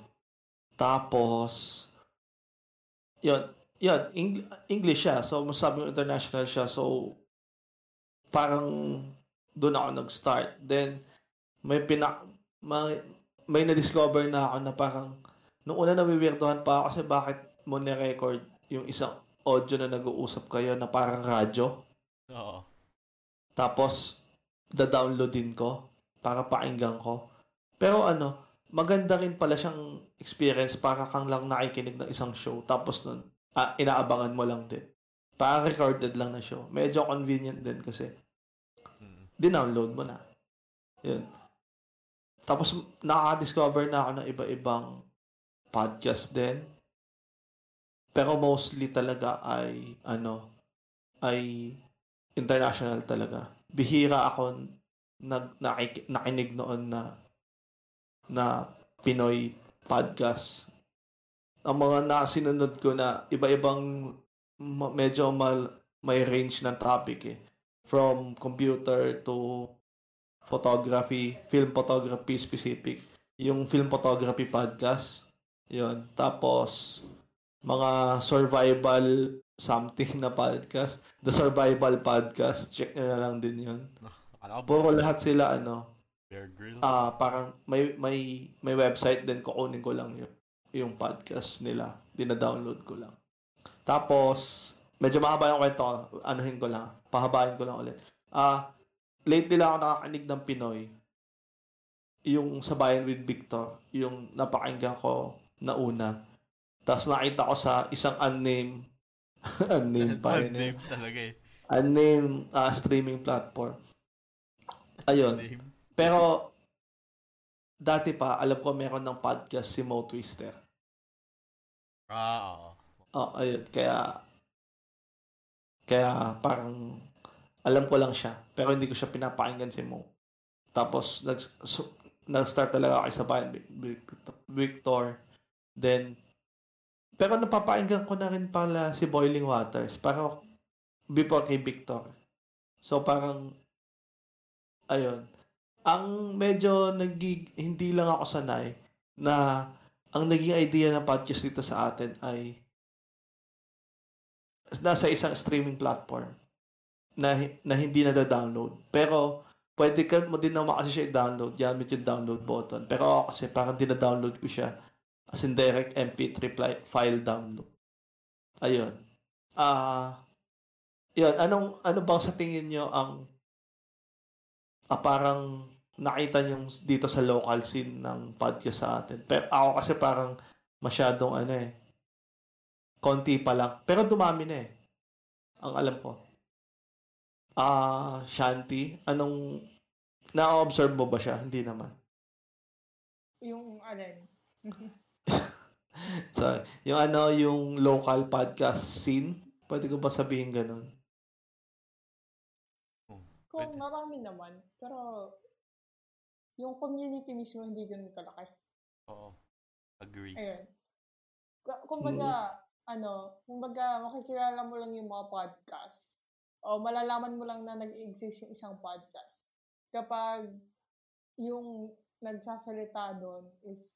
Tapos, yun, yun, Eng- English siya. So, masabi mo international siya. So, parang doon ako nag-start. Then, may pina, may, may na-discover na ako na parang, nung una nawiwirdohan pa ako kasi bakit mo ni-record yung isang audio na nag-uusap kayo na parang radyo. Oo. Tapos, da-downloadin ko para pakinggan ko. Pero ano, maganda rin pala siyang experience para kang lang nakikinig ng isang show. Tapos nun, ah, inaabangan mo lang din. Parang recorded lang na show. Medyo convenient din kasi. Mm. Dinownload mo na. Yun. Tapos, nakaka-discover na ako ng iba-ibang podcast din. Pero mostly talaga ay, ano, ay international talaga. Bihira ako nag, nakik, nakinig noon na na Pinoy podcast. Ang mga nasinunod ko na iba-ibang ma- medyo mal, may range ng topic eh. From computer to photography, film photography specific. Yung film photography podcast. Yun. Tapos, mga survival something na podcast. The Survival Podcast. Check nyo na lang din yun. Akala ko ba, Puro lahat sila, ano, Bear Grylls? ah parang may may may website din, kukunin ko lang yung yung podcast nila. Dina-download ko lang. Tapos, medyo mahaba yung kwento ko. Anuhin ko lang. Pahabain ko lang ulit. Ah, lately lang ako nakakinig ng Pinoy. Yung sa Bayan with Victor. Yung napakinggan ko na una. Tapos nakita ko sa isang unnamed unnamed pa rin eh. Name talaga eh. Unnamed ah, streaming platform. Ayun. Name. Pero, dati pa, alam ko meron ng podcast si Mo Twister. Ah, oo. Oh, ayun. Kaya, kaya parang, alam ko lang siya. Pero hindi ko siya pinapakinggan si Mo. Tapos, nag, so, nag-start talaga ako sa Bayan Victor. Then, pero napapakinggan ko na rin pala si Boiling Waters. Parang, before kay Victor. So, parang, ayun. Ang medyo nagig, hindi lang ako sanay na ang naging idea ng podcast dito sa atin ay nasa isang streaming platform na, na hindi na-download. Pero, pwede ka mo din naman kasi siya i-download. Gamit yung download button. Pero ako kasi parang dina-download ko siya as in direct M P three file download. Ayun. Ah, uh, yun. Anong, ano bang sa tingin nyo ang ah, parang nakita nyo dito sa local scene ng podcast sa atin? Pero ako kasi parang masyadong ano eh, konti pa lang. Pero dumami na eh. Ang alam ko. Ah, uh, Shanti, anong na-observe mo ba siya? Hindi naman. Yung alin? So, yung ano, yung local podcast scene, pwede ko ba sabihin ganun? Kung marami naman, pero yung community mismo hindi ganun kalaki. Oo. Agree. Ayun. Kumbaga, hmm. ano, kumbaga makikilala mo lang yung mga podcast o malalaman mo lang na nag-exist yung isang podcast kapag yung nagsasalita doon is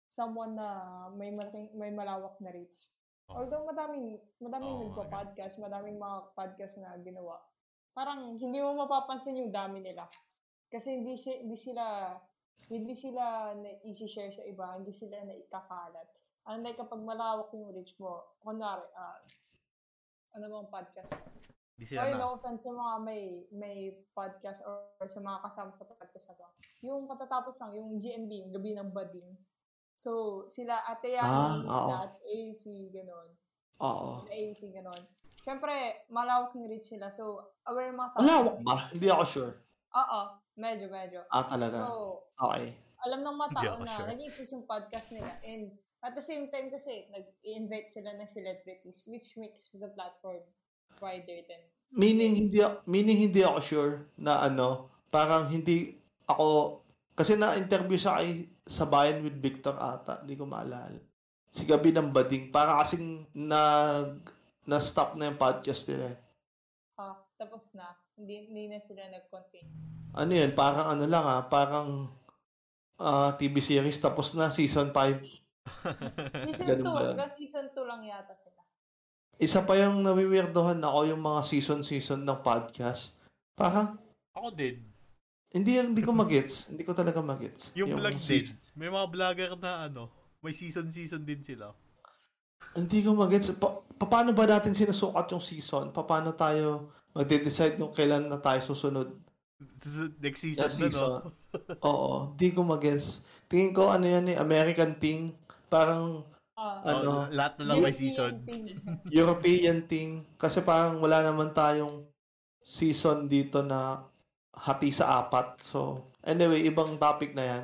someone na may malaking, may malawak na reach. Oh. Although madaming madaming Oo, nagpa-podcast, madaming mga podcast na ginawa. Parang hindi mo mapapansin yung dami nila. Kasi hindi si, hindi sila hindi sila na i-share sa iba, hindi sila na ikakalat. Unlike kapag malawak yung reach mo, kunwari, ah, ano bang podcast? Di sila Oy, na. no offense sa mga may may podcast or, or sa mga kasama sa podcast na to. Yung katatapos lang, yung G N B, yung Gabi ng Bading. So, sila Ate Ah, Yani, oo. at A C, gano'n. Oo. Sila A C, gano'n. Siyempre, malawak yung reach nila. So, aware yung mga tao. Malawak ba? Hindi ako sure. Oo, medyo, medyo. Ah, talaga? So, Okay. alam ng mga Hindi tao ako na sure. nag-exist yung podcast nila. And at the same time kasi, nag-invite sila ng celebrities, which makes the platform wider than... Meaning hindi ako- meaning hindi ako sure na ano, parang hindi ako kasi na-interview sa kay sa Bayan with Victor ata, hindi ko maalala. Si Gabi ng Bading, para kasing na na-stop na yung podcast nila. eh. Ah, tapos na. Hindi, hindi na sila nag-continue. Ano yun, parang ano lang ah, parang ah, T V series tapos na season five. Season Ganun two, ba yun? hanggang season two lang yata sila. Isa pa yung nawiwirdohan ako yung mga season-season ng podcast. Parang Ako din. hindi hindi ko magets, hindi ko talaga magets. Yung, vlog din. season- May mga vlogger na ano, may season-season din sila. Hindi ko magets. Pa- paano ba natin sinusukat yung season? Paano tayo magde-decide yung kailan na tayo susunod Susunod- Next na season na, no? season? Oo, hindi ko magets. Tingin ko ano yan eh, American thing. Parang Ah, ano, Oh, lahat na lang may season. thing. European thing. Kasi parang wala naman tayong season dito na hati sa apat. So, anyway, ibang topic na yan.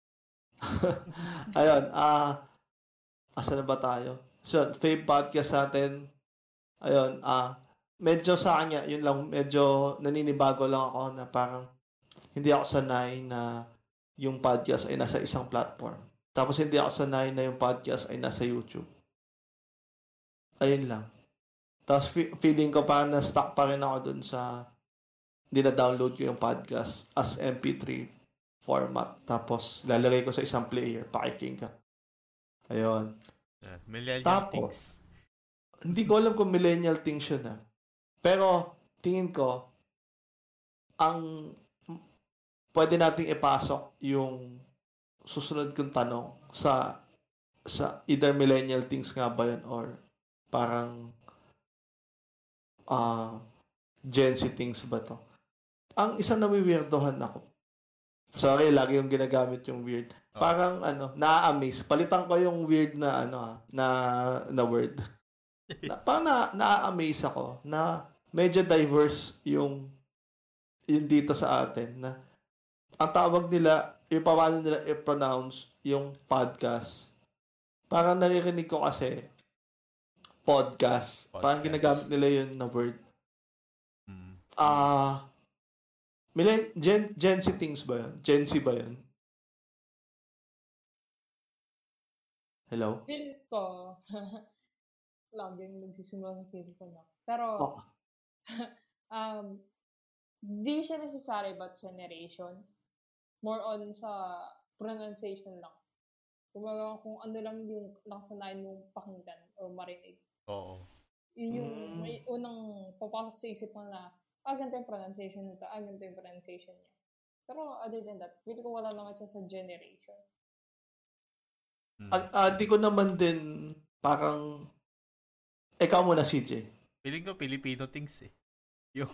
Ayun, ah, asa na ba tayo? So, Fave Podcast natin. Ayun, ah, medyo sa kanya, yun lang, medyo naninibago lang ako na parang hindi ako sanay na yung podcast ay nasa isang platform. Tapos hindi ako sanay na yung podcast ay nasa YouTube. Ayun lang. Tapos fe- feeling ko pa na-stuck pa rin ako dun sa hindi na-download ko yung podcast as M P three format. Tapos lalagay ko sa isang player, pakikinggan. Ayun. Yeah, millennial Tapos, things. Hindi ko alam kung millennial things yun ah. Pero tingin ko, ang pwede nating ipasok yung susunod kong tanong sa sa either millennial things nga ba yun or parang ah Gen Z things ba to? Ang isang nawiwirdohan ako. Sorry, lagi yung ginagamit yung weird. Oh. Parang ano, na-amaze. Palitan ko yung weird na ano ah, na na word. Na, parang na, na-amaze ako na medyo diverse yung yung dito sa atin na ang tawag nila, yung paano nila i-pronounce yung podcast. Parang naririnig ko kasi podcast. Parang Podcast. ginagamit nila yun na word. Mm. Ah, millen Gen Gen Z things ba yun? Gen Z ba yun? Hello? Feel ko, laging nagsisimula ng feel ko na. Pero, Oh. um, di siya necessary about generation. More on sa pronunciation lang. Kumbaga kung ano lang yung nakasanayan mong pakinggan o marinig. Oo. Yun yung Mm. may unang papasok sa isip mo na, ah, ganito yung pronunciation nito, ah, ganito yung pronunciation niya. Pero other than that, feel ko wala naman siya sa generation. Mm. Ah, ah, di ko naman din parang ikaw muna C J. Feeling ko Filipino things eh. Yung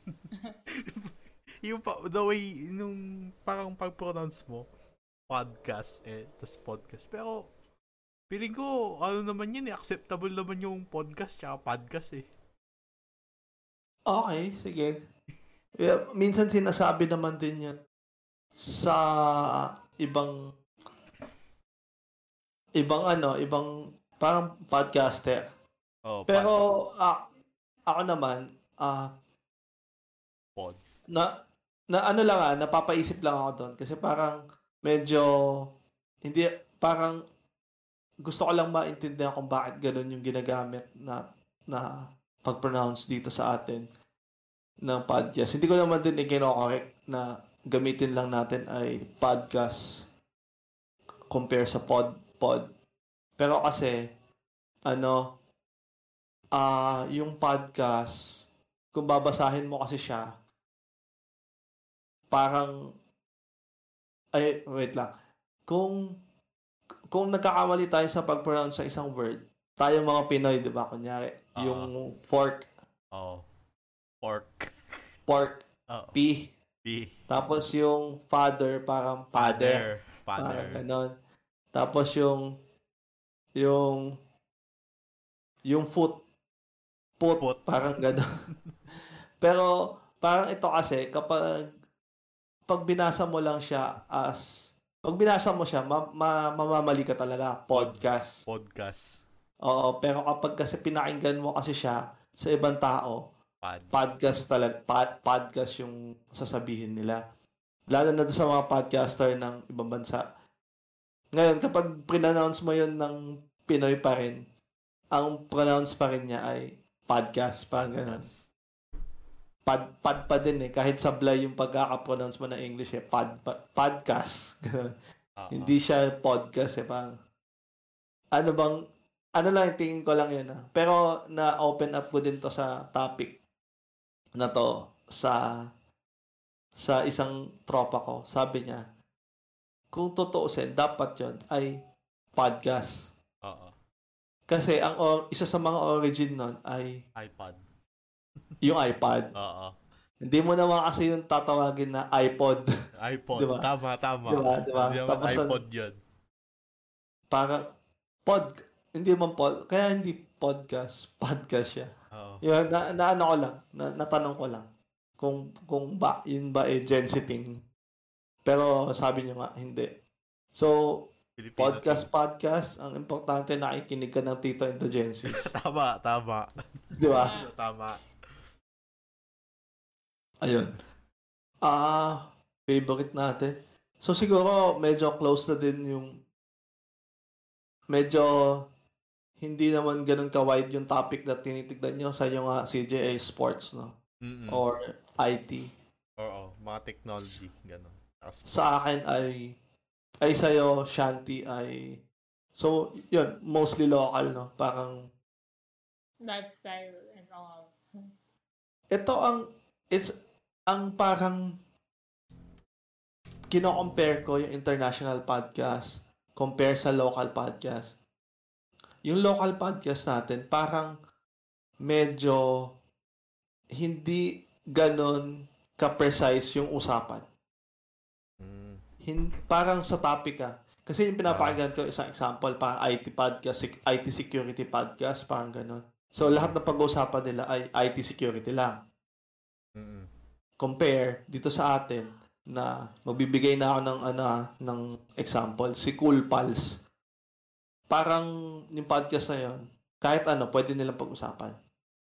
yung pa, the way nung parang pag-pronounce mo podcast eh tas podcast. Pero feeling ko ano naman yun eh, acceptable naman yung podcast tsaka podcast eh. Okay, sige. Yeah, minsan sinasabi naman din yan sa ibang ibang ano, ibang parang podcaster. Oh, Pero ah, ako naman, ah, pod. na na ano lang ah, napapaisip lang ako doon kasi parang medyo hindi parang gusto ko lang maintindihan kung bakit ganun yung ginagamit na na pag-pronounce dito sa atin ng podcast. Hindi ko naman din i-correct na gamitin lang natin ay podcast compare sa pod pod. Pero kasi, ano, ah yung podcast, kung babasahin mo kasi siya, parang, ay, wait lang. Kung, kung nagkakamali tayo sa pag-pronounce sa isang word, tayo mga Pinoy, di ba? Kunyari, Oo. yung fork, Oh. Pork. pork, Oh. P. P. Tapos yung father, parang father. Father. Parang Father. ganon. Tapos yung, yung, yung foot, foot, Foot. parang ganon. Pero, parang ito kasi, kapag, pag binasa mo lang siya as, pag binasa mo siya, ma, ma, mamamali ka talaga. Podcast. Podcast. Oo, pero kapag kasi pinakinggan mo kasi siya sa ibang tao, Pod. podcast talaga, pod, podcast yung sasabihin nila. Lalo na doon sa mga podcaster ng ibang bansa. Ngayon, kapag pronounce mo yun ng Pinoy pa rin, ang pronounce pa rin niya ay podcast, parang ganun. Pad, pad pa din eh. Kahit sablay yung pagkaka-pronounce mo ng English eh. Pod, pod, podcast. Uh-huh. Hindi siya podcast eh. Parang, ano bang, ano lang, tingin ko lang yun ah. Pero na-open up ko din to sa topic na to sa sa isang tropa ko. Sabi niya, kung tutuusin, dapat yun ay podcast. Oo. Kasi ang or, isa sa mga origin nun ay iPod. yung iPod. Oo. Hindi mo naman kasi yung tatawagin na iPod. iPod. Diba? Tama, tama. Diba? Diba? Hindi naman Tapos iPod yun. Parang pod, hindi man pod, kaya hindi podcast, podcast siya. Oo. Yun, na, na ano ko lang, na, natanong ko lang kung kung ba yun ba eh Gen Z thing. Pero sabi niya nga hindi. So, Filipino podcast thing. podcast, ang importante nakikinig ka ng Tito and the Gen Z. Tama, tama. Di ba? Tama. Ayun. Ah, favorite natin. So siguro medyo close na din yung medyo hindi naman ganun ka-wide yung topic na tinitignan nyo sa yung uh, C J A Sports, no? Mm-mm. Or I T. Oo, mga technology, ganun. Sa akin ay, ay sa'yo, Shanti, ay, so, yun, mostly local, no? Parang, Lifestyle and all. ito ang, it's, ang parang, kino-compare ko yung international podcast compare sa local podcast. Yung local podcast natin, parang medyo hindi ganon ka-precise yung usapan. Mm. Hin- parang sa topic ka. Kasi yung pinapakinggan ko, isang example, parang I T podcast, I T security podcast, parang ganon. So, lahat na pag-uusapan nila ay I T security lang. Mm-mm. Compare dito sa atin na magbibigay na ako ng ano ng example, si Cool Pals. Parang yung podcast na yun, kahit ano, pwede nilang pag-usapan.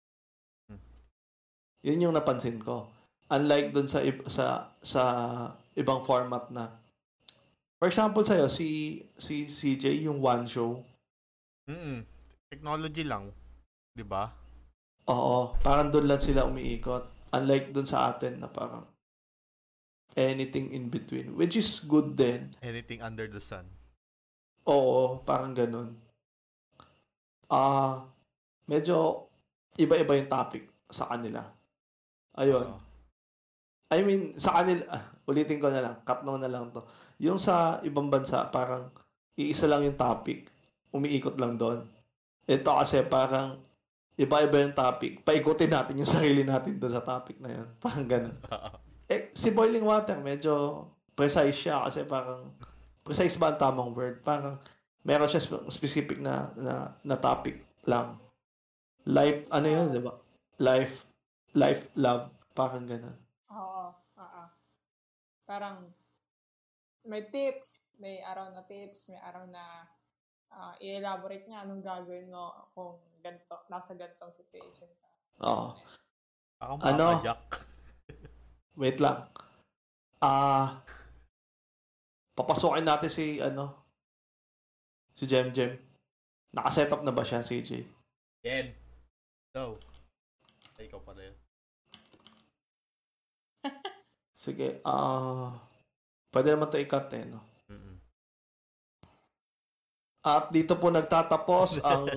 Yun yung napansin ko. Unlike dun sa sa sa ibang format na, for example sa'yo, si si C J, yung one show. Mm-mm. Technology lang, di ba? Oo, parang dun lang sila umiikot. Unlike dun sa atin na parang anything in between, which is good din. Anything under the sun. Oo, parang ganun. Ah, uh, medyo iba-iba yung topic sa kanila. Ayun. Uh, I mean, sa kanila, ah, ulitin ko na lang, cut na lang to. Yung sa ibang bansa, parang iisa lang yung topic, umiikot lang doon. Ito kasi parang iba-iba yung topic, paikutin natin yung sarili natin doon sa topic na yun. Parang ganun. Eh, si Boiling Water, medyo precise siya kasi parang, precise ba ang tamang word? Parang, meron siya specific na, na, na topic lang. Life, ano yun, di ba? Life, life, love, parang ganun. Oo, oo. Parang, may tips, may araw na tips, may araw na uh, i-elaborate niya anong gagawin mo kung ganito, nasa ganitong situation ka. Oo. Ako Ano? Jack. Wait lang. Ah, uh, papasukin natin si, ano, si Jem Jem. Nakasetup na ba siya, C J? Jem. So, ay, ikaw pala yun. Sige, ah, uh, pwede naman ito i-cut eh, no? Mm-mm. At dito po nagtatapos ang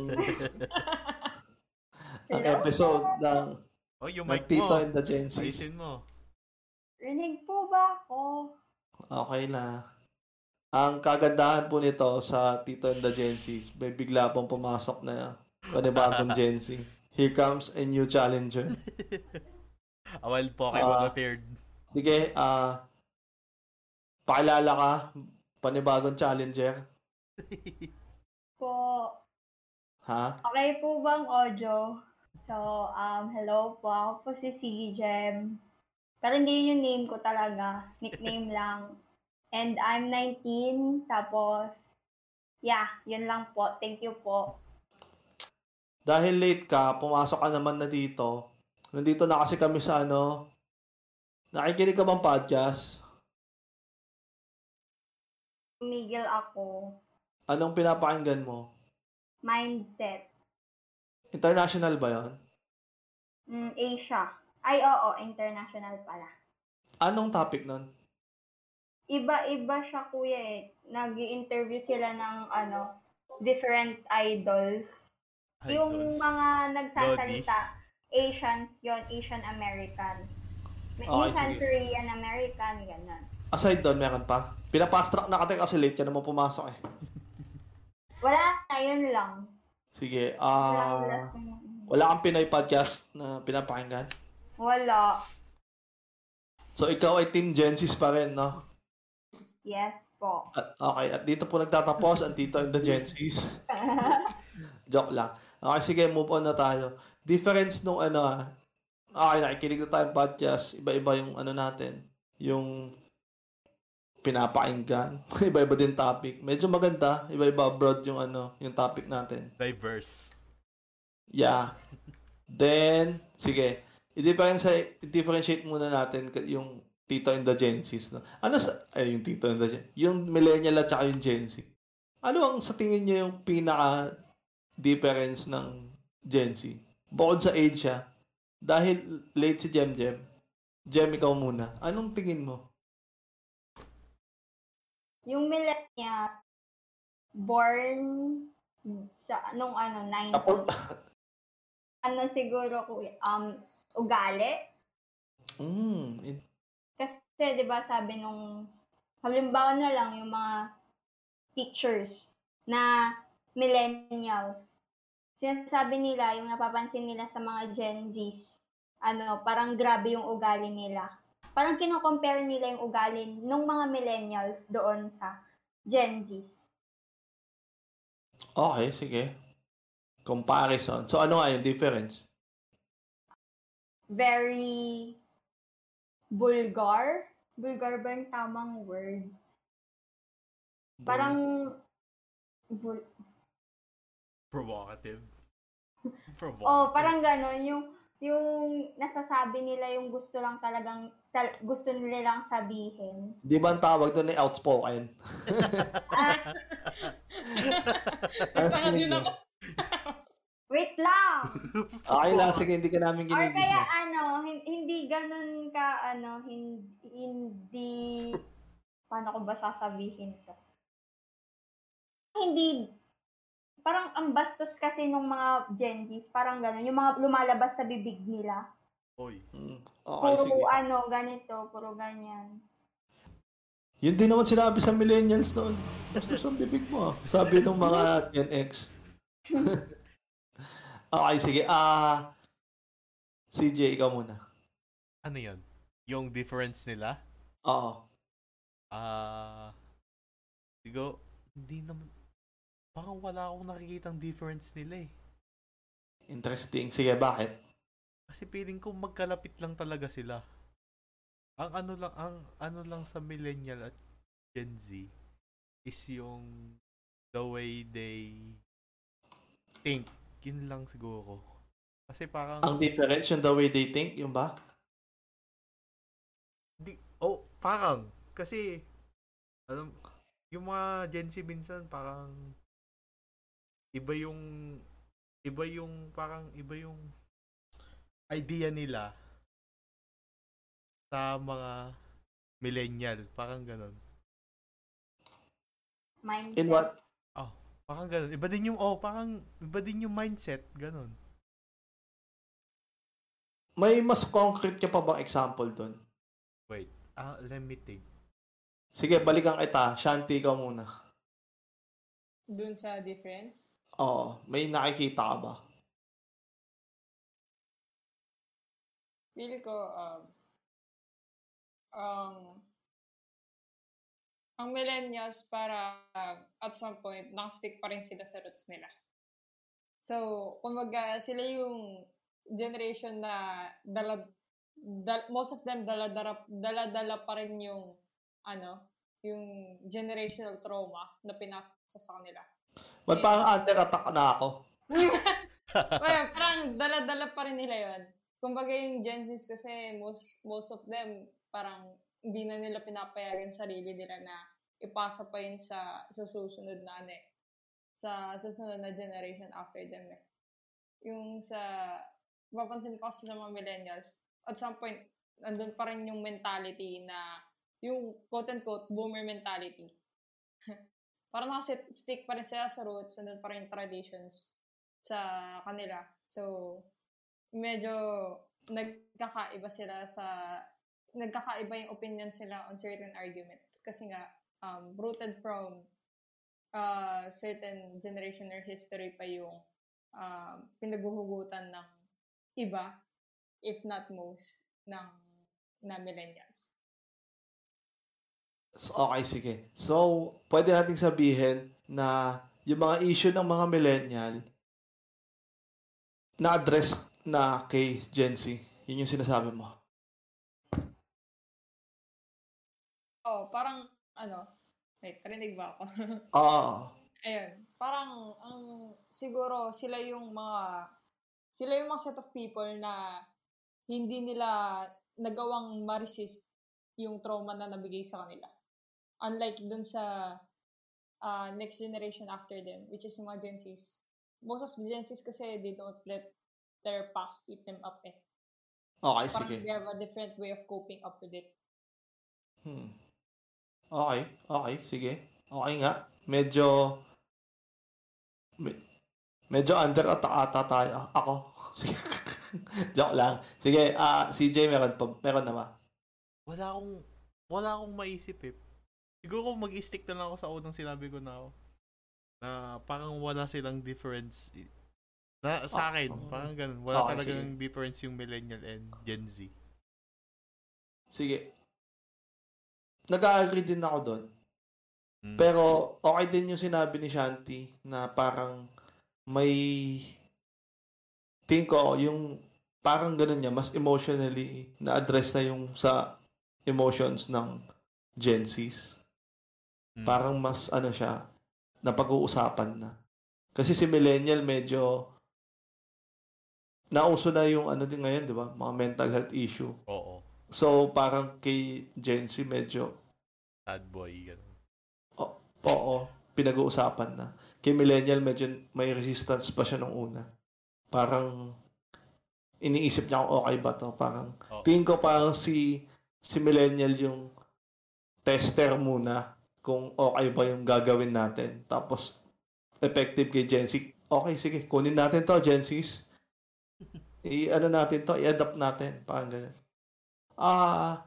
ang episode ng Oh, yung ng mic Tito mo. and the Gen Zs. Ayusin mo. Rinig po ba ako? Okay na. Ang kagandahan po nito sa Tito and the Gen Zs, may bigla pong pumasok na panibagong Gen Z. Here comes a new challenger. A wild Pokemon Ah. appeared. Sige, ah pakilala ka, panibagong challenger. Po. Ha? Okay po bang audio? So, um, hello po. Ako po si Siggy Gem. Pero hindi yun yung name ko talaga. Nickname lang. And I'm nineteen. Tapos, yeah, yun lang po. Thank you po. Dahil late ka, pumasok ka naman na dito. Nandito na kasi kami sa ano. Nakikinig ka bang podcast? Tumigil ako. Anong pinapakinggan mo? Mindset. International ba yon? Mm, Asia. Ay, oo. International pala. Anong topic nun? Iba-iba siya, kuya eh. Nag-i-interview sila ng, ano, different idols. Yung Idols. mga nagsasalita, Asians yon, Asian American. May Okay, minsan sige. Korean American, gano'n. Aside doon, meron pa? Pinapast track na kasi kasi late ka naman pumasok eh. Wala na, yun lang. Sige, Wala, ah wala. wala kang Pinoy podcast na pinapakinggan? Wala. So ikaw ay Team Gen Zs pa rin, no? Yes po. At, okay, at dito po nagtatapos ang Tito and the Gen Zs. Joke lang. Okay, sige, move on na tayo. Difference nung ano ah. Okay, nakikinig na tayong podcast. Iba-iba yung ano natin. Yung pinapakinggan. Iba-iba din topic. Medyo maganda. Iba-iba broad yung ano, yung topic natin. Diverse. Yeah. Then, sige. I-differentiate, i-differentiate muna natin yung Tito and the Gen Zs. No? Ano sa... Ay, yung Tito and the Gen... Yung millennial at saka yung Gen Z. Ano ang sa tingin niyo yung pinaka-difference ng Gen Z? Bukod sa age siya. Dahil late si Jem Jem. Jem, ikaw muna. Anong tingin mo? Yung millennial, born sa, nung ano, Tapos, nineties. Ano siguro, kuya, um, ugali. mm, Kasi, di ba, sabi nung, halimbawa na lang, yung mga teachers na millennials. Sinasabi nila, yung napapansin nila sa mga Gen Zs, ano, parang grabe yung ugali nila. Parang kino-compare nila yung ugali ng mga millennials doon sa Gen Zs. okay, sige. Comparison. So, ano nga yung difference? Very vulgar. Vulgar ba yung tamang word? Parang vul- Provocative. Provocative. oh, parang gano'n. Yung, yung nasasabi nila yung gusto lang talagang, tal- gusto nila lang sabihin. Di ba ang tawag doon ay outspoken? Ah, Ano yun ako. Wait lang! Okay lang, sige, hindi ka namin Or ginigil. kaya ano, hin- hindi ganun ka, ano, hin- hindi, paano ko ba sasabihin to? Hindi, parang ang bastos kasi nung mga Gen Zs, parang ganun, yung mga lumalabas sa bibig nila. Oy. Mm, okay, Puro sige. ano, ganito, puro ganyan. Yun din naman sinabi sa millennials noon. Basta sa bibig mo. ah. Sabi ng mga Gen X. Okay, sige. Ah, C J, ikaw muna. Ano yun? Yung difference nila? Oo. Ah... Sigo, hindi naman... Parang wala akong nakikitang difference nila eh. Interesting. Sige, bakit? Kasi feeling ko magkalapit lang talaga sila. Ang ano lang, ang ano lang sa millennial at Gen Z is yung the way they think. Yun lang siguro. Kasi parang... Ang difference yung the way they think, yung ba? Di, oh, parang. Kasi, alam, yung mga Gen Z minsan parang iba yung iba yung parang iba yung idea nila sa mga millennial. Parang ganun. Mindset. In what? Parang ganun. Iba din yung, oh, parang, iba din yung mindset. Ganun. May mas concrete ka pa bang example doon? Wait. Ah, let me think. Sige, balikan kita. Shanti ka muna. Dun sa difference? Oo. May nakikita ka ba? Feel ko, um, um, ang millennials para at some point, nakastick pa rin sila sa roots nila. So, kumbaga, sila yung generation na dala, dal, most of them dala-dala, dala-dala pa rin yung, ano, yung generational trauma na pinasa sa kanila. Ba't parang under-attack na ako? Well, parang dala-dala pa rin nila yun. Kumbaga yung Gen Zs kasi most most of them parang hindi na nila pinapayagan sarili nila na ipasa pa yun sa, sa susunod na ano eh, sa susunod na generation after them eh. Yung sa, mapansin ko kasi ng mga millennials, at some point, nandun pa rin yung mentality na, yung quote-unquote boomer mentality. Parang nakastick pa rin sila sa roots, nandun pa rin yung traditions sa kanila. So, medyo nagkakaiba sila sa, nagkakaiba yung opinion sila on certain arguments. Kasi nga, um, rooted from uh, certain generation or history pa yung um, pinaghuhugutan ng iba, if not most, ng na millennials. So, okay, sige. So, pwede nating sabihin na yung mga issue ng mga millennial na-address na kay Gen Z. Yun yung sinasabi mo. Oh, parang, ano, wait, karinig ba ako? Oo. Ayun, parang, ang, siguro, sila yung mga, sila yung mga set of people na hindi nila nagawang ma-resist yung trauma na nabigay sa kanila. Unlike dun sa uh, next generation after them, which is mga Gen Zs. Most of the Gen Zs kasi, they don't let their past eat them up eh. Okay, Parang sige. they have a different way of coping up with it. Hmm. Okay, okay, sige. Okay nga. Medyo me- medyo under attack ata tayo. Ako. Joke lang. Sige, ah C J meron pa, meron na ba? Wala akong, wala akong maisip eh. Siguro mag-stick na lang ako sa unang sinabi ko na ako. Na parang wala silang difference. Na, sa akin, Oh, parang ganun. Wala okay, talagang sige. difference yung millennial and Gen Z. Sige. Nag-agree din ako doon. Mm. Pero okay din yung sinabi ni Shanti na parang may tingin ko yung parang ganun niya, mas emotionally na-address na yung sa emotions ng Gen Zs. Mm. Parang mas ano siya, napag-uusapan na. Kasi si millennial medyo nauso na yung ano din ngayon, di ba? Mga mental health issue. Oo. So, parang kay Gen Z medyo Sad boy, ganun. o- oo, pinag-uusapan na. Kay millennial medyo may resistance pa siya nung una. Parang iniisip niya kung okay ba to. Parang Oo. tingin ko parang si si millennial yung tester muna kung okay ba yung gagawin natin. Tapos effective kay Gen Z. Okay, sige, kunin natin to, Gen Zs. I-ano natin to, i-adapt natin. Parang ganun. Ah,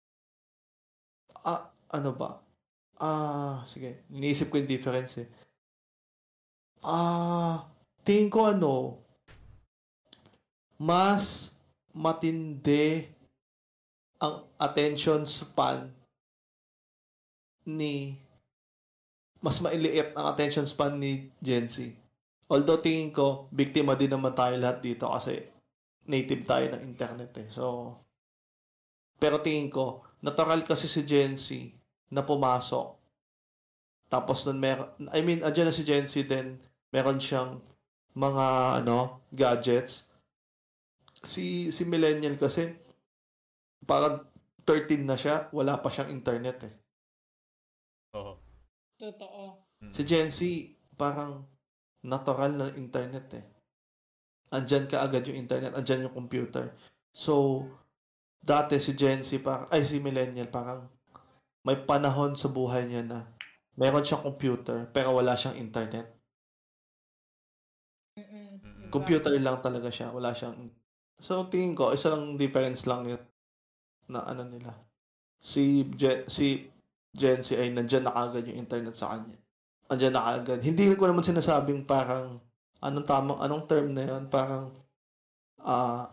ah, ano ba? Ah, sige. Iniisip ko yung difference eh. Ah, tingin ko ano, mas matindi ang attention span ni mas mailiit ang attention span ni Gen Z. Although tingin ko, biktima din naman tayo lahat dito kasi native tayo ng internet eh. So, pero tingin ko, natural kasi si Gen Z na pumasok. Tapos nun meron, I mean, andyan na si Gen Z din, meron siyang mga ano, gadgets. Si si millennial kasi parang thirteen na siya, wala pa siyang internet eh. Oo. Totoo. Mm. Si Gen Z parang natural na internet eh. Andyan ka agad yung internet, andyan yung computer. So, dati si Gen Z parang, ay si millennial parang may panahon sa buhay niya na meron siyang computer pero wala siyang internet. Mm-mm. Computer lang talaga siya. Wala siyang... So, tingin ko, isa lang difference lang yun na ano nila. Si Gen, si Gen Z ay nandyan na kagad yung internet sa kanya. Andyan na kagad. Hindi ko naman sinasabing parang anong tamang, anong term na yun? Parang ah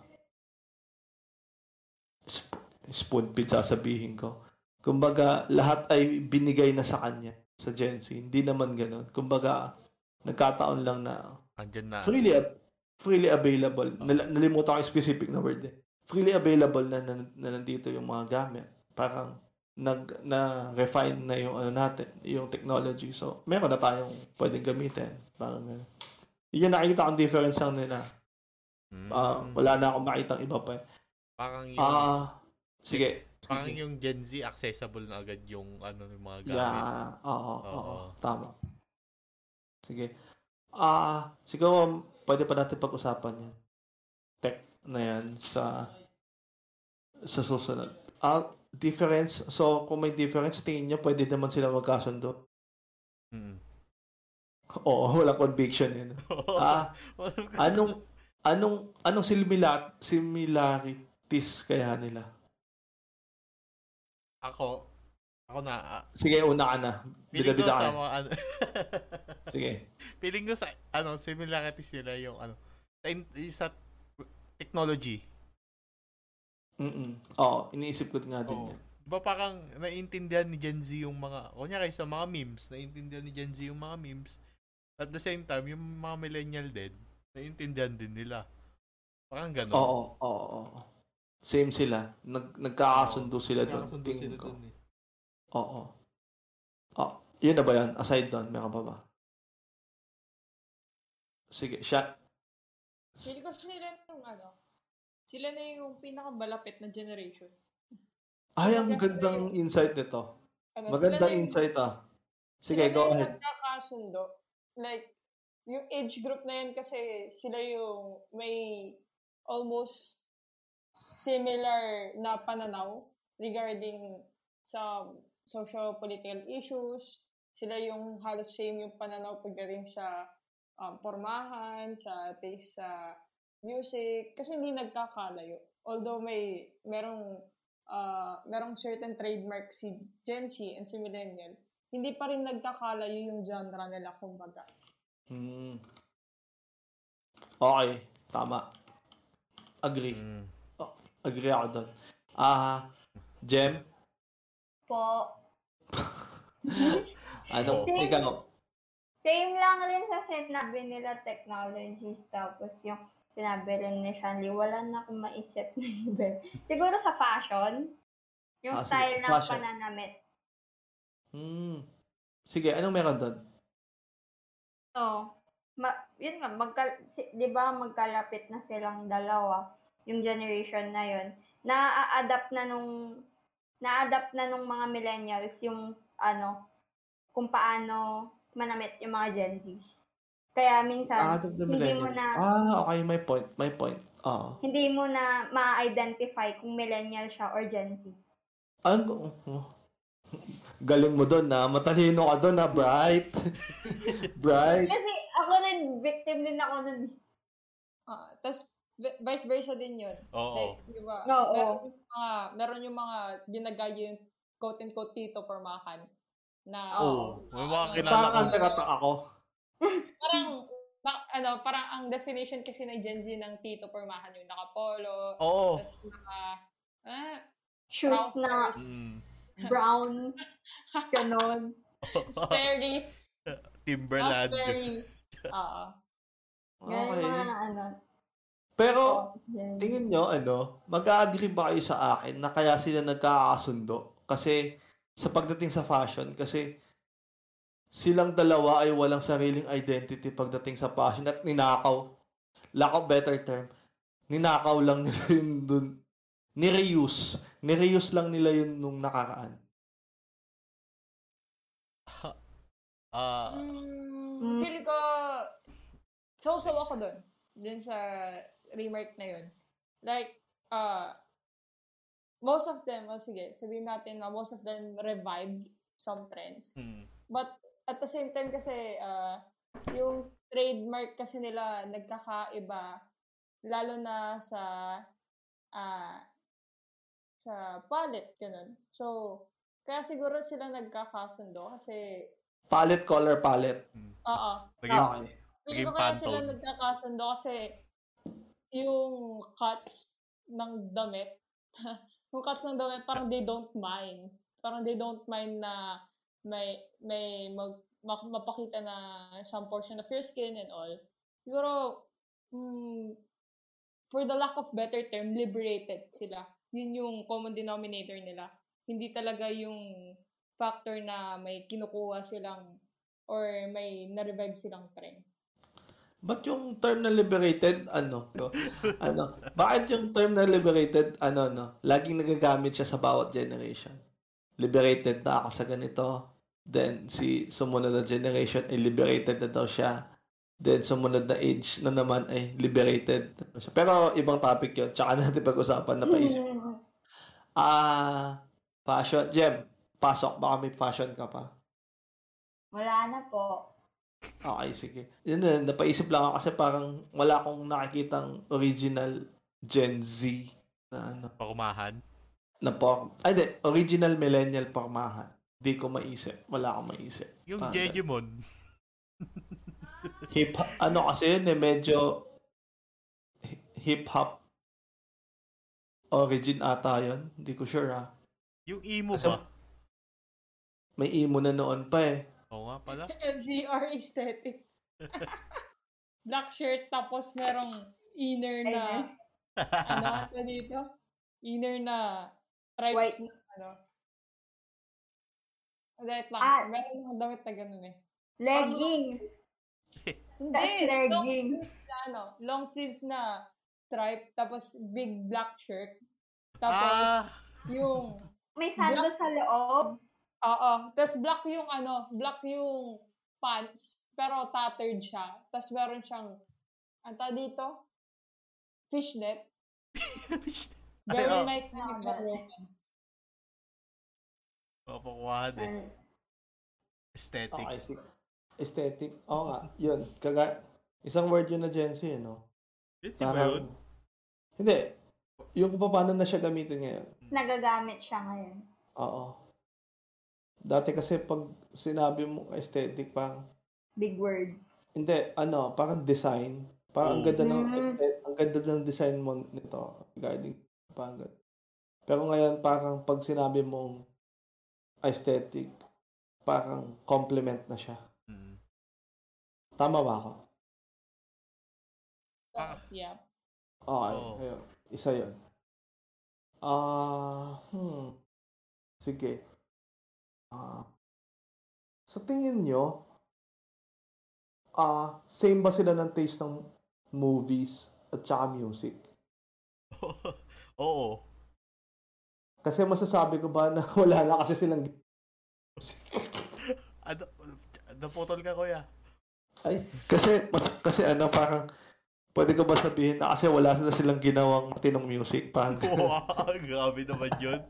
sp- spoon feed sasabihin ko. Kumbaga, lahat ay binigay na sa kanya sa Gen Z. Hindi naman ganun. Kumbaga, nagkataon lang na Andyan na. freely ab- freely available. Nal- nalimutan ko yung specific na word eh. Freely available na, na, na nandito yung mga gamit. Parang nag na refine na yung ano natin, yung technology. So, meron na tayong pwedeng gamitin. Parang ganun. Yun yung nakikita kong difference lang nila. Ah, Mm. wala na akong makitang iba pa. eh. Parang yung, Ah, sige. parang sige. yung Gen Z accessible na agad yung ano yung mga gamit. Yeah, oo, oo, Oo. tama. Sige. Ah, siguro pwede pa natin pag-usapan yan. Tech na yan sa sa susunod. Ah, difference. So, kung may difference, tingin niyo pwede naman sila magkasundo. Mm. Oo, walang conviction yun. Ah, anong anong anong similar similarities kaya nila? Ako, ako na, ah, Sige, una ka na. feeling ko Bida-bida sa ka. mga ano, Sige. feeling ko sa, ano, similarities nila yung, ano, sa, in- sa technology. Mm. Oo, iniisip ko nga din Oo. yan. Diba parang naiintindihan ni Gen Z yung mga, kunyari sa mga memes, naiintindihan ni Gen Z yung mga memes. At the same time, yung mga millennial din, naiintindihan din nila. Parang gano'n. Oo, oo, oo. Same sila. Nag nagkakasundo sila doon. Nakakasundo Tingin sila ko. dun eh. Oo. Oh, yun na ba yan? Aside doon, meron pa ba? Sige, siya. Feel ko sila yung ano, sila na yung pinakamalapit na generation. Ay, ang Kumbaga, gandang sila insight nito. Ano, Magandang sila na yung- insight ah. Sige, sila go na yung ahead. nagkakasundo. Like, yung age group na yan kasi sila yung may almost similar na pananaw regarding sa socio-political issues. Sila yung halos same yung pananaw pagdating sa um, pormahan, sa taste sa music. Kasi hindi nagkakalayo. Although may merong uh, merong certain trademark si Gen Z and si Millennial, hindi pa rin nagkakalayo yung genre nila, kumbaga. Hmm. Okay, tama. Agree. Mm. Oh, agree ako doon. Ah, Jem, Po. ano, Oh. ikaw? Same lang rin sa sinabi nila technologies, tapos yung sinabi rin ni Shanley, wala na akong maisip na iba. Siguro sa fashion, yung Ah, sige, style ng fashion. pananamit. Hmm. Sige, anong meron doon? Oh, ma- yun nga, magka- si- di ba magkalapit na silang dalawa, yung generation na yun. Na-adapt na nung, na-adapt na nung mga millennials yung, ano, kung paano manamit yung mga Gen Zs. Kaya minsan, Ah, the hindi mo millennial. na, Ah, okay, may point, may point. Oo. hindi mo na ma-identify kung millennial siya or Gen Z. Ano? Oh. Galing mo doon na. Matalino ka doon na, Bright. Bright. Kasi ako rin, victim din ako nun. Ah, tas vi- vice versa din yun. Oo. Like, di ba? Oo. Meron yung mga, meron yung mga ginagaya yung quote-unquote tito pormahan. Na, Oo. May mga ano, kilala Parang ko. ang nakata ako. parang, pa- ano, parang ang definition kasi ng Gen Z ng tito pormahan yung nakapolo, Oo. tas naka, ah, Shoes Trousers. na Mm. brown, ganon. Sperry's, Timberland. Sperry. Oo. Ganun Okay. mga ano. Pero, Gen Z. tingin nyo, ano, mag-agree ba kayo sa akin na kaya sila nagkakasundo? Kasi, sa pagdating sa fashion, kasi silang dalawa ay walang sariling identity pagdating sa fashion at ninakaw. Lack of better term. Ninakaw lang nila yun dun. Nireuse. Nireuse lang nila yun nung nakaraan. Ah, Mm, Mm. feel ko, so-so ako dun. Dun sa remark na yun. Like, uh, most of them, well, sige, sabihin natin na most of them revived some trends. mm. But at the same time kasi, uh, yung trademark kasi nila nagkakaiba, lalo na sa ah sa palette, ganun. So, kaya siguro sila nagkakasundo kasi, Palette, color palette. oo. Naging, Okay. Feeling ko naging kaya sila Pantone. nagkakasundo kasi yung cuts ng damit, yung cuts ng damit, parang they don't mind. Parang they don't mind na may may mag, mak- mapakita na some portion of your skin and all. Siguro, mm, for the lack of better term, liberated sila. Yun yung common denominator nila. Hindi talaga yung factor na may kinukuha silang or may na-revive silang trend. Ba't yung term na liberated, ano? ano? Bakit yung term na liberated, ano, no? Laging nagagamit siya sa bawat generation. Liberated na ako sa ganito. Then, si sumunod na generation ay liberated na daw siya. Then, sumunod na age na naman ay liberated. Pero, ibang topic yun. Tsaka natin pag-usapan na paisip. Ah, fashion. Jem, pasok. Baka may fashion ka pa. Wala na po. Okay, sige. Yun na, napaisip lang ako kasi parang wala akong nakikitang original Gen Z na ano. Pakumahan. Na porm. Ay, di. Original millennial pormahan. Di ko maisip. Wala akong maisip. Yung Parang Jejimon. hip ano kasi yun eh, medyo hip hop origin ata yun. Hindi ko sure ha. Yung emo Kasi ba? may emo na noon pa eh. Oo nga pala. M C R aesthetic. Black shirt, tapos merong inner na, ano, ito dito? Inner na stripes White. na, ano. Wait lang. Ah. Meron yung damit na ganun eh. Leggings. Hindi, That's long leggings. sleeves na, ano, long sleeves na stripe, tapos big black shirt. Tapos, Ah. yung, May sando sa loob. oo, tapos black yung, ano, black yung pants, pero tattered siya. Tapos meron siyang, ang tawag dito? Fishnet. Very Ay, oh. like Roman. Papakumahan eh. Ano, Aesthetic. Okay, sige. Aesthetic. Oo nga. Yun. Kaga, isang word yun na Gen Z, eh, no? Yun si ba yun? Hindi. Yung kung paano na siya gamitin ngayon. nagagamit siya ngayon. Oo. Dati kasi pag sinabi mo aesthetic, parang, Big word. hindi, ano, parang design. Parang ang Oo. ganda ng, Mm. ang ganda ng design mo nito. Regarding, parang ganda. Pero ngayon, parang pag sinabi mong aesthetic, parang compliment na siya. Mm. Tama ba ako? Ah. Yeah. Okay, Oo. ayun. Isa yun. Ah, hmm. Sige. Ah, sa tingin nyo, ah, same ba sila ng taste ng movies at saka music? Oo. Kasi masasabi ko ba na wala na kasi silang Ano, naputol ka, kuya. ay kasi mas, kasi ano parang pwede ko ba sabihin na kasi wala na silang ginawang matinong music parang Wow, grabe naman yun.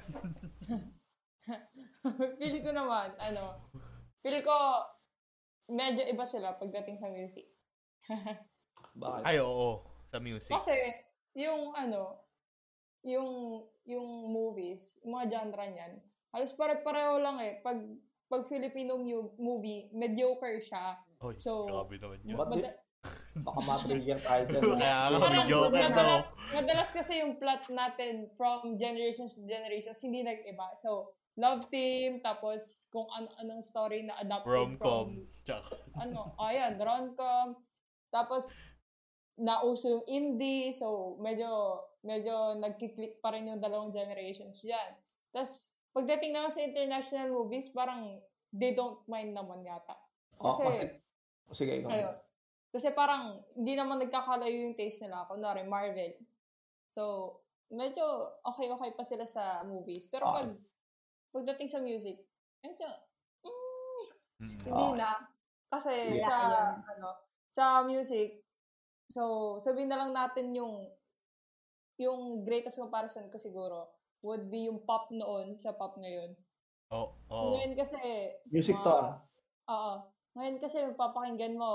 Feel ko naman, ano, feel ko medyo iba sila pagdating sa music. bakit? Ay, oo. Sa music. Kasi, yung ano, yung, yung movies, yung mga genre niyan, halos pare-pareho lang eh. Pag, pag Filipino mu- movie, mediocre siya. Oy, So, grabe naman yun. Ba't di- Mada- baka ma-trigger tayo dyan. Kaya nga, parang mediocre madalas, no? madalas kasi yung plot natin from generations to generations, hindi nag-iba. So, love team, tapos kung ano-anong story na adapted Rom-com. from, Tsaka. ano, ayan, rom-com. Tapos, nauso yung indie, so medyo, medyo nagkiklik pa rin yung dalawang generations yan. Tapos, pagdating naman sa international movies, parang they don't mind naman yata. Oh, Kasi, kasi sige, ikaw. ayun. Kasi parang, hindi naman nagkakalayo yung taste nila. Kunwari, Marvel. So, medyo okay-okay pa sila sa movies. Pero Okay. pag, pagdating sa music, medyo, mm, Mm. hindi Okay. na. Kasi Sige. sa, Ayun. ano, sa music, so, sabihin na lang natin yung, yung greatest comparison ko siguro, would be yung pop noon sa pop ngayon. Oo. Oh, Ngayon kasi, Music mga- to ah. Oo. Ngayon kasi, papakinggan mo,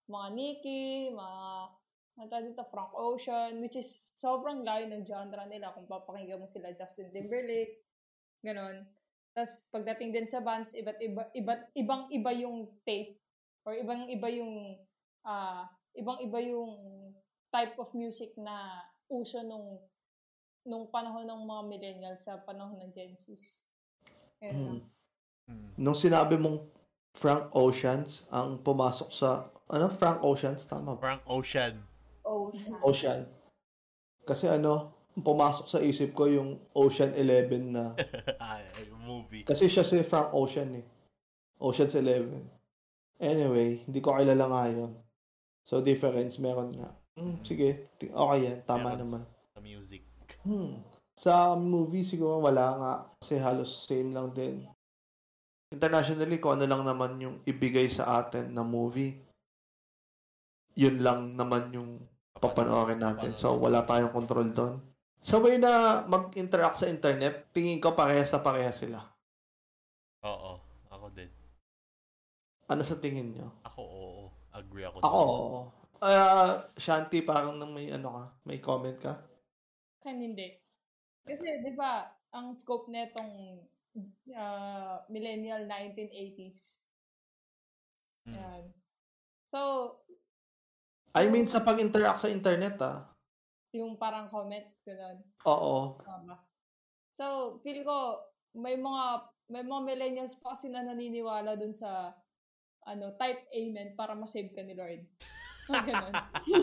mga Nicki, mga, ano tawag dito, Frank Ocean, which is sobrang layo ng genre nila kung papakinggan mo sila Justin Timberlake, ganon. Tapos pagdating din sa bands, iba't iba, iba't ibang iba yung taste or ibang iba yung ah uh, ibang iba yung type of music na uso nung nung panahon ng mga millennials sa panahon ng Gen Z. Hmm. Nung sinabi mong Frank Oceans ang pumasok sa ano Frank Oceans tama ba? Frank Ocean. Ocean. Ocean. Kasi ano, pumasok sa isip ko yung Ocean Eleven na movie. Kasi siya si Frank Ocean eh. Ocean's Eleven. Anyway, hindi ko kilala nga yun. So, difference meron nga. Hmm, sige, okay yan. Tama meron naman. Sa music. Hmm. Sa movie siguro wala nga. Kasi halos same lang din. Internationally, kung ano lang naman yung ibigay sa atin na movie, yun lang naman yung papanoorin natin. So, wala tayong control doon. Sa way na mag-interact sa internet, tingin ko parehas na parehas sila. Oo, ako din. Ano sa tingin nyo? Ako, oo. Agree ako. Ako, oo. Uh, Shanti, parang nang may ano ka, may comment ka? Kan hindi. Kasi, di ba, ang scope netong uh, millennial nineteen eighties. Hmm. Yan. So, I mean, sa pag-interact sa internet, ah. Yung parang comments, gano'n. Oo. Tama. So, feel ko, may mga, may mga millennials pa kasi na naniniwala dun sa, ano, type amen para masave ka ni Lord. Gano'n.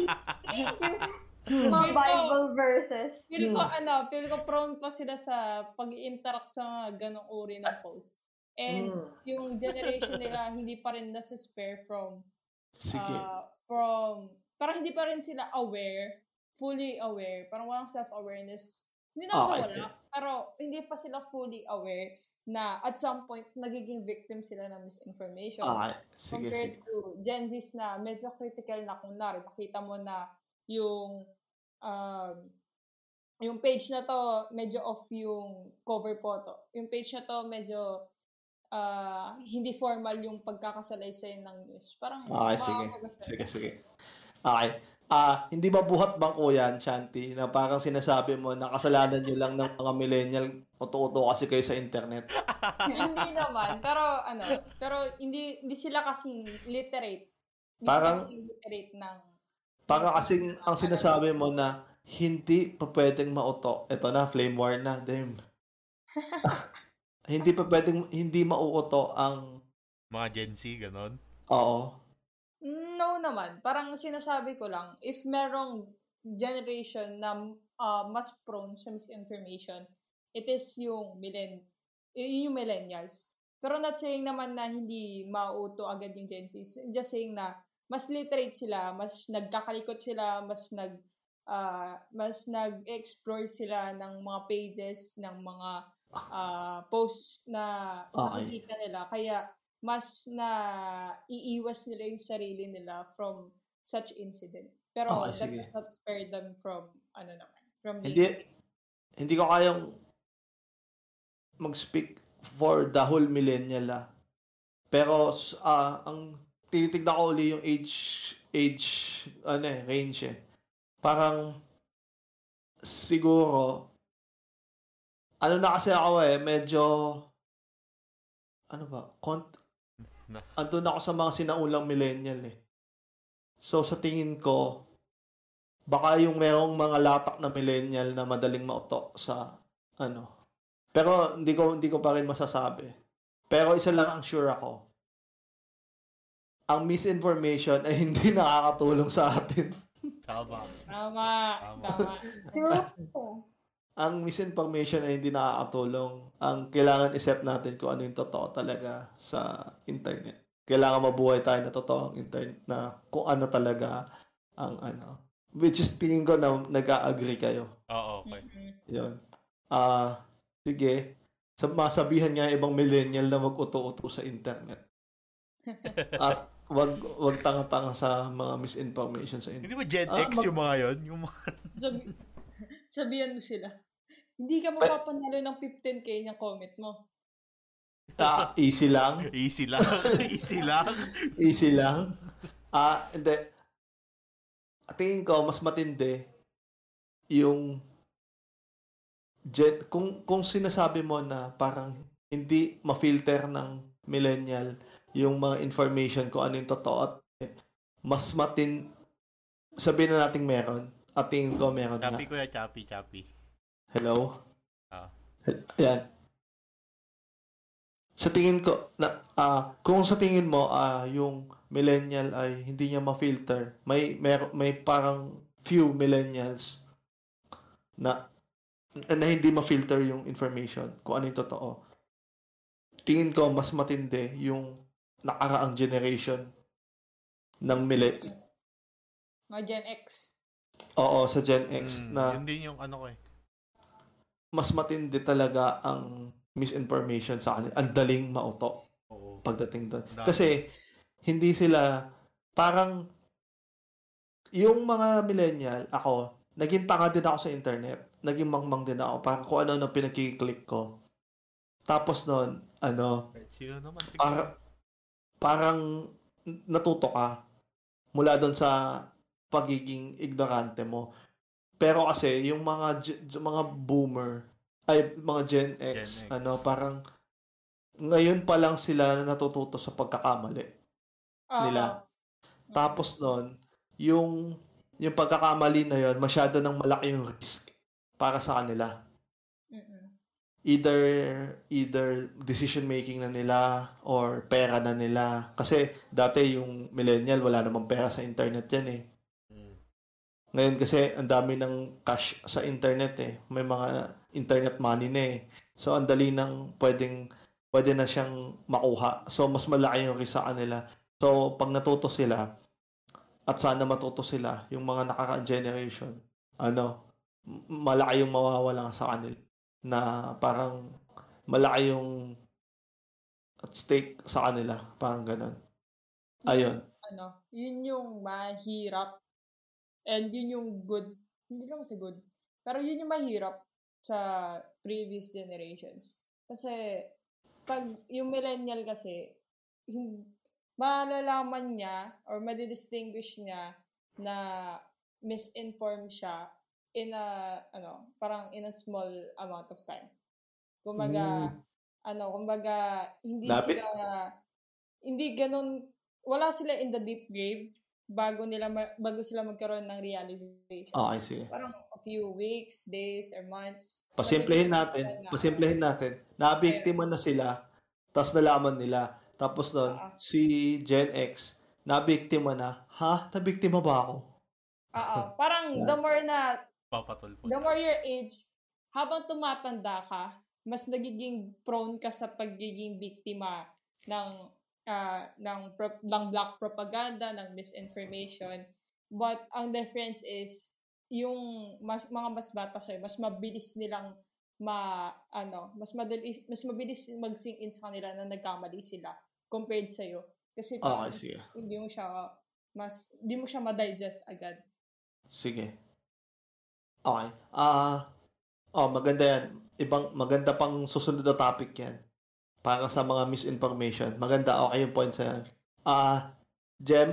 Mga Bible verses. Feel ko, ano, feel ko prone pa sila sa pag-interact sa ganong uri ng post. And mm. yung generation nila, hindi pa rin nasa-spare from, Sige. Uh, from, parang hindi pa rin sila aware, fully aware, parang walang self-awareness. Hindi na okay, sa wala, pero hindi pa sila fully aware na at some point, nagiging victim sila ng misinformation. Okay. Sige, compared sige. to Gen Zs na medyo critical na kung nari, nakita mo na yung um, yung page na to, medyo off yung cover photo. Yung page na to, medyo uh, hindi formal yung pagkakasalaysay ng news. Parang, okay, sige. Sige, sige. Okay. Ah, uh, hindi ba buhat bangko yan, Shanti, na parang sinasabi mo na kasalanan nyo lang ng mga millennial, uto-uto kasi kayo sa internet? Hindi naman, pero ano, pero hindi hindi sila kasing literate. Hindi parang, sila kasing literate ng... Parang kasing ang sinasabi mo na hindi pa pwedeng mauto. Ito na, flame war na, damn. Hindi pa pwedeng, hindi mauuto ang... Mga Gen Z, ganon? Oo. No naman. Parang sinasabi ko lang, if merong generation na uh, mas prone sa misinformation, it is yung, millenn- yung millennials. Pero not saying naman na hindi mauto agad yung Gen Z. Just saying na mas literate sila, mas nagkakalikot sila, mas nag uh, mas nag-explore sila ng mga pages, ng mga uh, posts na okay. nakikita nila. Kaya mas na iiwas nila yung sarili nila from such incident. Pero okay, that sige. does not spare them from, ano naman, from hindi, hindi ko kayang mag-speak for the whole millennial ah. Pero uh, ang tinitignan ko uli yung age, age, ano eh, range eh. Parang, siguro, ano na kasi ako eh, medyo, ano ba, kont- andun ako sa mga sinaulang millennial eh. So, sa tingin ko, baka yung merong mga latak na millennial na madaling mauto sa, ano. Pero, hindi ko, hindi ko pa rin masasabi. Pero, isa lang ang sure ako. Ang misinformation ay hindi nakakatulong sa atin. Tama. Tama. Tama. Ang misinformation ay hindi nakakatulong. Ang kailangan i-set natin kung ano yung totoo talaga sa internet. Kailangan mabuhay tayo na totoo ang internet na kung ano talaga ang ano. Which is tingin ko na nag-a-agree kayo. Oo, okay. Yun. Ah, uh, sige. Masabihan nga ibang millennial na mag-uto-uto sa internet. At wag wag tanga-tanga sa mga misinformation sa internet. Hindi ba Gen ah, X mag- yung mga yun? Yung mga... Sabi, sabihan mo sila. Hindi ka mapapanalo ng fifteen K ng comment mo. Ah, easy lang. Easy lang. Easy lang. Easy lang. Ah, hindi. Tingin ko, mas matindi yung gen, kung, kung sinasabi mo na parang hindi ma-filter ng millennial yung mga information kung ano yung totoo at mas matin, sabihin na natin meron. At tingin ko meron nga. Chappy kuya, chappy, chappy. Hello? Ah. Ayan. Sa tingin ko, na, ah, kung sa tingin mo, ah, yung millennial ay hindi niya ma-filter, may, may, may parang few millennials na, na hindi ma-filter yung information kung ano yung totoo. Tingin ko, mas matindi yung nakaraang generation ng millennial. Mga Gen X. Oo, sa Gen X Mm, na yun din yung ano ko eh. mas matindi talaga ang misinformation sa kanila. Ang daling mauto Oo. pagdating doon. Dami. Kasi hindi sila parang yung mga millennial, ako, naging tanga din ako sa internet. Naging mangmang din ako. Parang kung ano na pinag-click ko. Tapos noon, ano, Sino naman? Sige. para, parang natuto ka mula doon sa pagiging ignorante mo. Pero kasi yung mga ge- mga boomer ay mga Gen X, Gen X. ano, parang ngayon pa lang sila natututo sa pagkakamali Oo. nila. Tapos noon, yung yung pagkakamali na yon, masyado nang malaki yung risk para sa kanila. Mm-mm. Either either decision making na nila or pera na nila. Kasi dati yung millennial wala namang pera sa internet yan eh. Mm. Ngayon kasi ang dami ng cash sa internet eh. May mga internet money na eh. So ang dali nang pwedeng pwede na siyang makuha. So mas malaki yung risk sa kanila. So pag natuto sila at sana matuto sila yung mga nakaka-generation, ano, m- malaki yung mawawala sa kanila na parang malaki yung at stake sa kanila, parang ganun. Ayun. Ano, yun yung mahirap. And yun yung good. Hindi naman sa good. Pero yun yung mahirap sa previous generations. Kasi, pag yung millennial kasi, hin- malalaman niya or madidistinguish niya na misinformed siya in a, ano, parang in a small amount of time. Kumbaga, Mm. ano, kumbaga, hindi Lapit. sila, hindi ganun, wala sila in the deep grave bago nila ma- bago sila magkaroon ng realization. Okay, sige. Parang a few weeks, days, or months. Pasimplehin Madidistinguish natin. nila na, Pasimplehin natin. Nabiktima na sila, tapos nalaman nila. Tapos doon, Oo. si Gen X, nabiktima na, ha? Nabiktima ba ako? Oo. Parang Yeah. the more na, Papatulpo. the more your age, habang tumatanda ka, mas nagiging prone ka sa pagiging biktima ng ah, ng pro- ng black propaganda, ng misinformation. But ang difference is yung mas mga mas bata sa'yo, mas mabilis nilang ma ano, mas mabilis mas mabilis mag-sink in sa kanila na nagkamali sila compared sa iyo. Kasi parang Okay, sige. hindi mo siya mas hindi mo siya ma-digest agad. Sige. Okay. Ah, oh, maganda yan. Ibang maganda pang susunod na topic yan. Para sa mga misinformation. Maganda, okay yung point sa yan. Ah, Jem,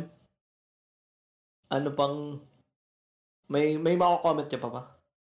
ano pang may may mako-comment ka pa ba?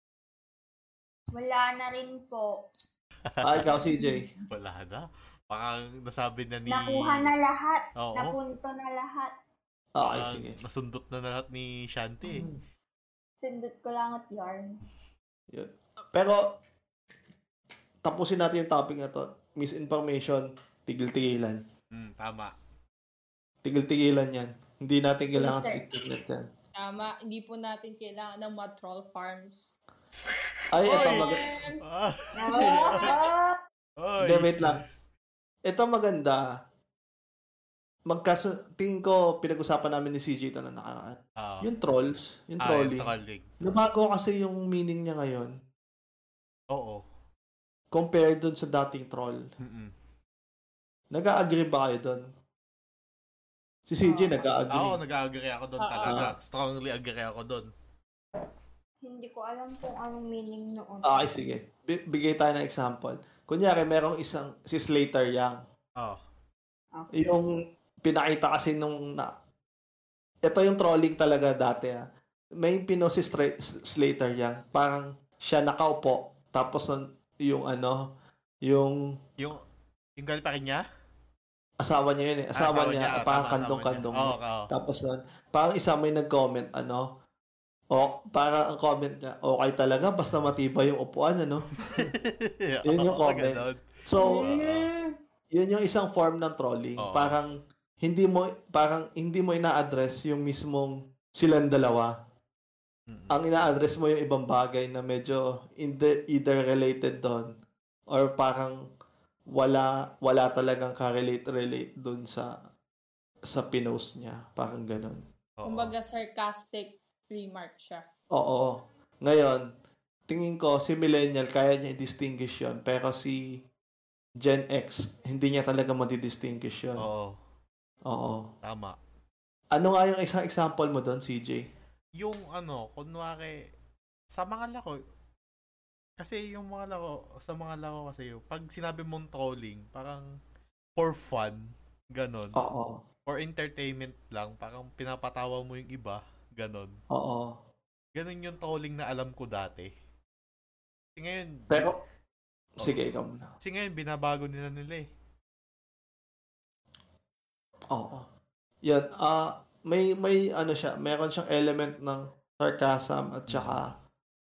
Wala na rin po. Ah, ikaw C J. Wala na. Parang nasabi na ni... Nakuha na lahat. Oo. Napunto na lahat. Okay, Parang sige. nasundot na lahat ni Shanti. eh. Sindot ko lang at yarn. Yun. Pero tapusin natin yung topic na to. Misinformation, tigil-tigilan. Mm, tama. Tigil-tigilan yan. Hindi natin kailangan sa Research. internet yan. Tama, hindi po natin kailangan ng mga troll farms. Ay, ito Oy, maganda. Ems! Ah, Ah! oy. Hindi, wait lang. Ito maganda. Magkaso, tingin ko, pinag-usapan namin ni C J ito na nakaraan. Ah, Yung trolls, yung ah, trolling. yung trolling. Nabago kasi yung meaning niya ngayon Oo. compared dun sa dating troll. Mm-mm. Nag-a-agree ba kayo dun? Si C J Oo. nag-a-agree. Ako, nag-agree ako doon Ah, talaga. ah. Strongly agree ako doon. Hindi ko alam kung anong meaning noon. Okay, sige. B- bigay tayo ng example. Kunyari, merong isang, si Slater Young. Oh. Okay. Yung pinakita kasi nung na, ito yung trolling talaga dati ah. May pinost si Stra- Slater yan. Parang siya nakaupo. Tapos yung ano, yung Yung, yung girlfriend niya? asawa niya yun eh. Ah, Asawa asawa niya, niya, parang tama, asawa niya. kandong-kandong Oo, niya. oo. Tapos nun, parang isa may nag-comment, ano, o, para ang comment niya, okay talaga, basta matibay yung upuan, ano? Yun yung Oo, comment. ganon. So, Oo. yun yung isang form ng trolling. Oo. Parang, hindi mo, parang, hindi mo ina-address yung mismong silang dalawa. Mm-mm. Ang ina-address mo yung ibang bagay na medyo either, either related doon or parang wala wala talagang ka-relate relate doon sa sa pinost niya, parang ganoon. Oo. Kumbaga sarcastic remark siya. Oo. Ngayon, tingin ko si millennial kaya niya i-distinguish 'yon, pero si Gen X hindi niya talaga madi-distinguish 'yon. Oo. Oo. Tama. Ano nga yung isang example mo doon, C J? Yung ano, kunwari, sa mga laro, kasi yung mga laro, sa mga laro kasi yung, pag sinabi mong trolling, parang for fun, ganon. Oo. For entertainment lang, parang pinapatawa mo yung iba, ganon. Oo. Ganon yung trolling na alam ko dati. Kasi ngayon, Pero, oh, sige, ikaw muna. kasi ngayon, binabago nila nila eh. Oo. Yan, ah, uh, may, may ano siya, meron siyang element ng sarcasm at saka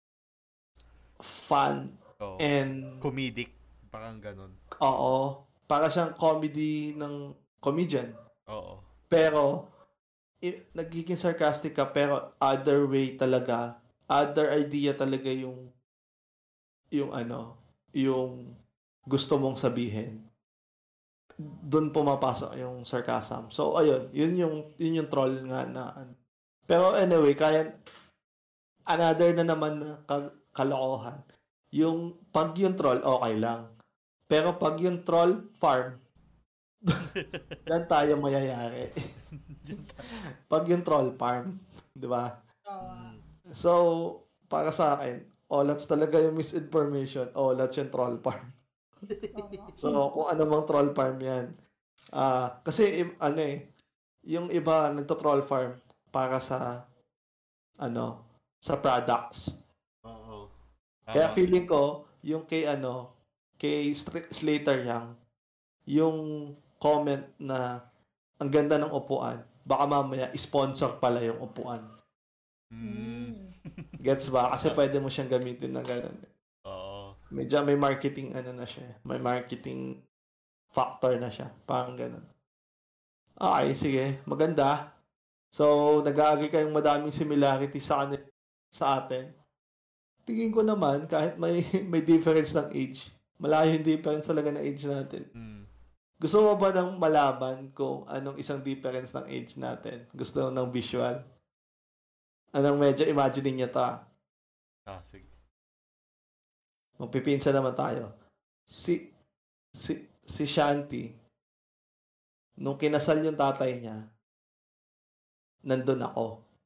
fun Oh. and Comedic, parang ganon. oo, para siyang comedy ng comedian. Oo. Pero i- nagiging sarcastic ka pero other way talaga, other idea talaga yung yung ano, yung gusto mong sabihin. Doon pumapasok yung sarcasm. So ayun, yun yung yun yung troll nga na ano. Pero anyway, kaya another na naman na ka- kalokohan. Yung pag yung troll, okay lang. Pero pag yung troll farm, yan tayo mayayari. Pag yung troll farm, di ba? Uh, So, para sa akin, olats talaga yung misinformation. Olats yung troll farm. So, kung ano mang troll farm yan. Ah, kasi, im- ano eh, yung iba nagto-troll farm para sa, ano, sa products. Oo. Kaya feeling ko, yung kay ano, kay Str- Slater Young, yung comment na ang ganda ng upuan, baka mamaya sponsor pala yung upuan. Mm. Gets ba? Kasi pwede mo siyang gamitin na gano'n. Oo. Medyo may marketing ano na siya. May marketing factor na siya. Parang gano'n. Okay, sige. Maganda. So, nag-aagi kayong madaming similarity sa kanil sa atin. Tingin ko naman, kahit may may difference ng age, malayo yung difference talaga ng age natin. Mm. Gusto mo ba ng malaman kung anong isang difference ng age natin? Gusto mo ng visual? Anong medyo imagining niya ta? Ah, sige. Magpipinsa naman tayo. Si si si Shanti, nung kinasal yung tatay niya, nandun ako.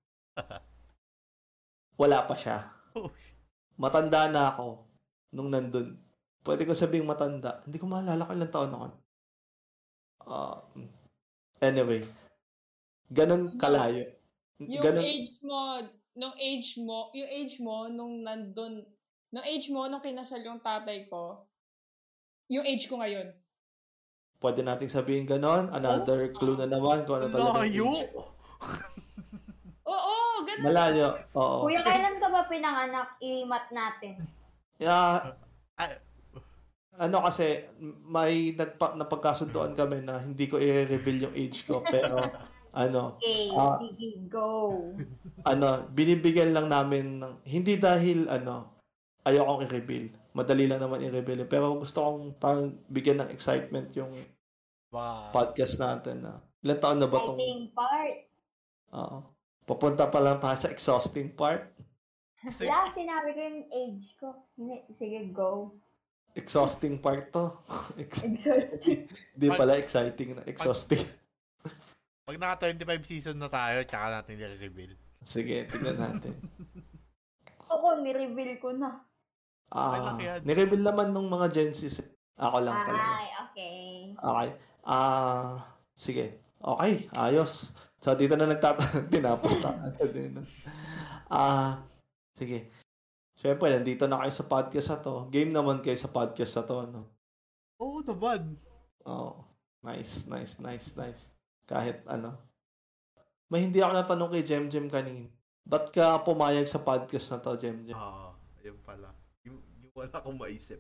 Wala pa siya. Matanda na ako nung nandun. Pwede ko sabing matanda. Hindi ko maalala kung ilang taon ako. Uh, anyway, ganun kalayo. yung Ganun, age mo, nung age mo, yung age mo nung nandun, nung age mo nung kinasal yung tatay ko, yung age ko ngayon. pwede nating sabihin ganon. Another clue na naman kung ano talaga Layo! age ko. Oo, ganun. Malayo. Oo. Kuya, kailan ka ba pinanganak? I-mat natin. Yeah, Ah, ano kasi, may nagpa, napagkasunduan kami na hindi ko i-reveal yung age ko. Pero, ano, Okay, Ah. sige, go. ano, binibigyan lang namin ng, hindi dahil, ano, ayokong i-reveal. Madali lang naman i-reveal. Pero gusto kong parang bigyan ng excitement yung wow. podcast natin na ilang taon na ba itong, Exciting part. oo. Papunta pa lang tayo sa exhausting part. Sige. Wala, sinabi ko yung age ko. Hindi, sige, go. Exhausting part to. Ex- Exhausting. Hindi pala exciting na exhausting. Pag naka twenty-five season na tayo, tsaka natin i-reveal. Sige, tignan natin. Oo, nireveal ko na. Ah, laki yan. nireveal naman nung mga Gen Z. Ako lang talaga. Ay, okay. Okay. Ah, sige. Okay, ayos. So, dito na nagtatanong. Tinapos na. Ah, sige. Siyempre, nandito na kayo sa podcast na to. Game naman kayo sa podcast na to, no? Oo naman. Oh, nice, nice, nice, nice. Kahit ano. May hindi ako natanong kay Jem Jem kanina. Ba't ka pumayag sa podcast na to, Jem Jem? Ah, ayun pala. Yung, yung wala akong maisip.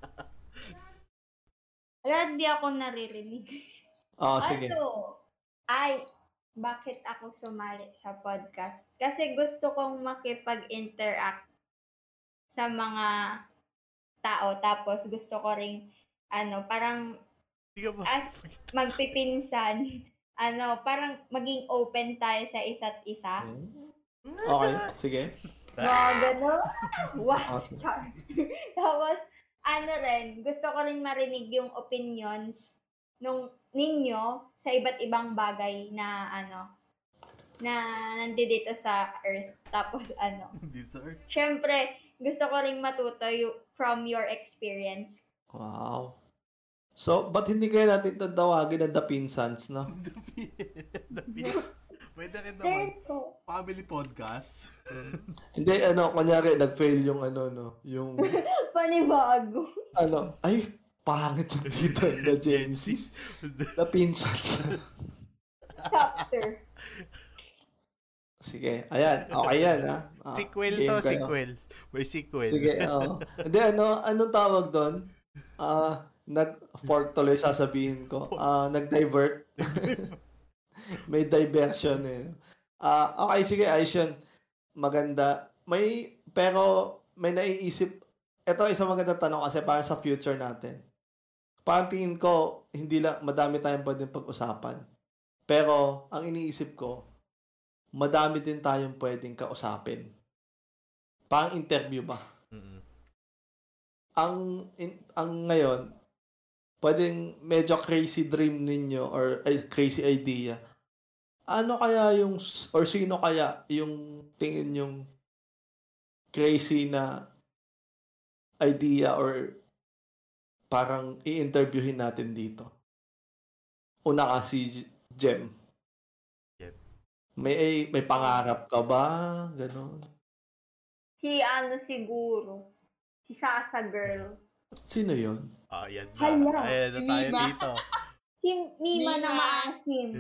Wala, di ako naririnig. Oh, sige. Ano? Ay, bakit ako sumali sa podcast? Kasi gusto kong makipag-interact sa mga tao. Tapos gusto ko ring, ano, parang as magpipinsan, ano, parang maging open tayo sa isa't isa. Okay, sige. Wow, gano'n? Wow, Awesome. char. Tapos, ano rin, gusto ko rin marinig yung opinions nung ninyo sa iba't ibang bagay na, ano, na nandito sa Earth. Tapos, ano, Dito sa Earth. syempre, gusto ko rin matuto y- from your experience. Wow. So, ba't hindi kayo natin tatawagin na The Pinsans, no? The Pins. Pwede rin naman. There ko. Family podcast. Hindi, ano, kunyari, nag-fail yung ano, no? Yung, Panibago. ano, ay, pangit yung dito, The Gen Z. The Pinsans. Chapter. Sige, ayan, okay yan, ha? Ah, Sequel game to, kayo. sequel. May sequel. Sige, oo. Hindi, ano, anong tawag doon? Ah, nag-fork tuloy sasabihin ko. Ah, nag-divert. May diversion eh. Ah, okay, sige, Aishan. Maganda. May, pero may naiisip. Ito isang magandang tanong kasi para sa future natin. Parang tingin ko, hindi lang, madami tayong pwedeng pag-usapan. Pero, ang iniisip ko, madami din tayong pwedeng kausapin. Parang interview ba? Mm-mm. Ang, in, ang ngayon, pwedeng medyo crazy dream ninyo or ay, crazy idea. Ano kaya yung, or sino kaya yung tingin yung crazy na idea or parang i-interviewin natin dito? Una ka si Jem. Jem. May may pangarap ka ba? Ganon. Si ano siguro. Si Sasa Girl. Sino yun? Ah, yan na. Hala. Ayan na tayo Mima. dito. Si Mima na Mima. maasim.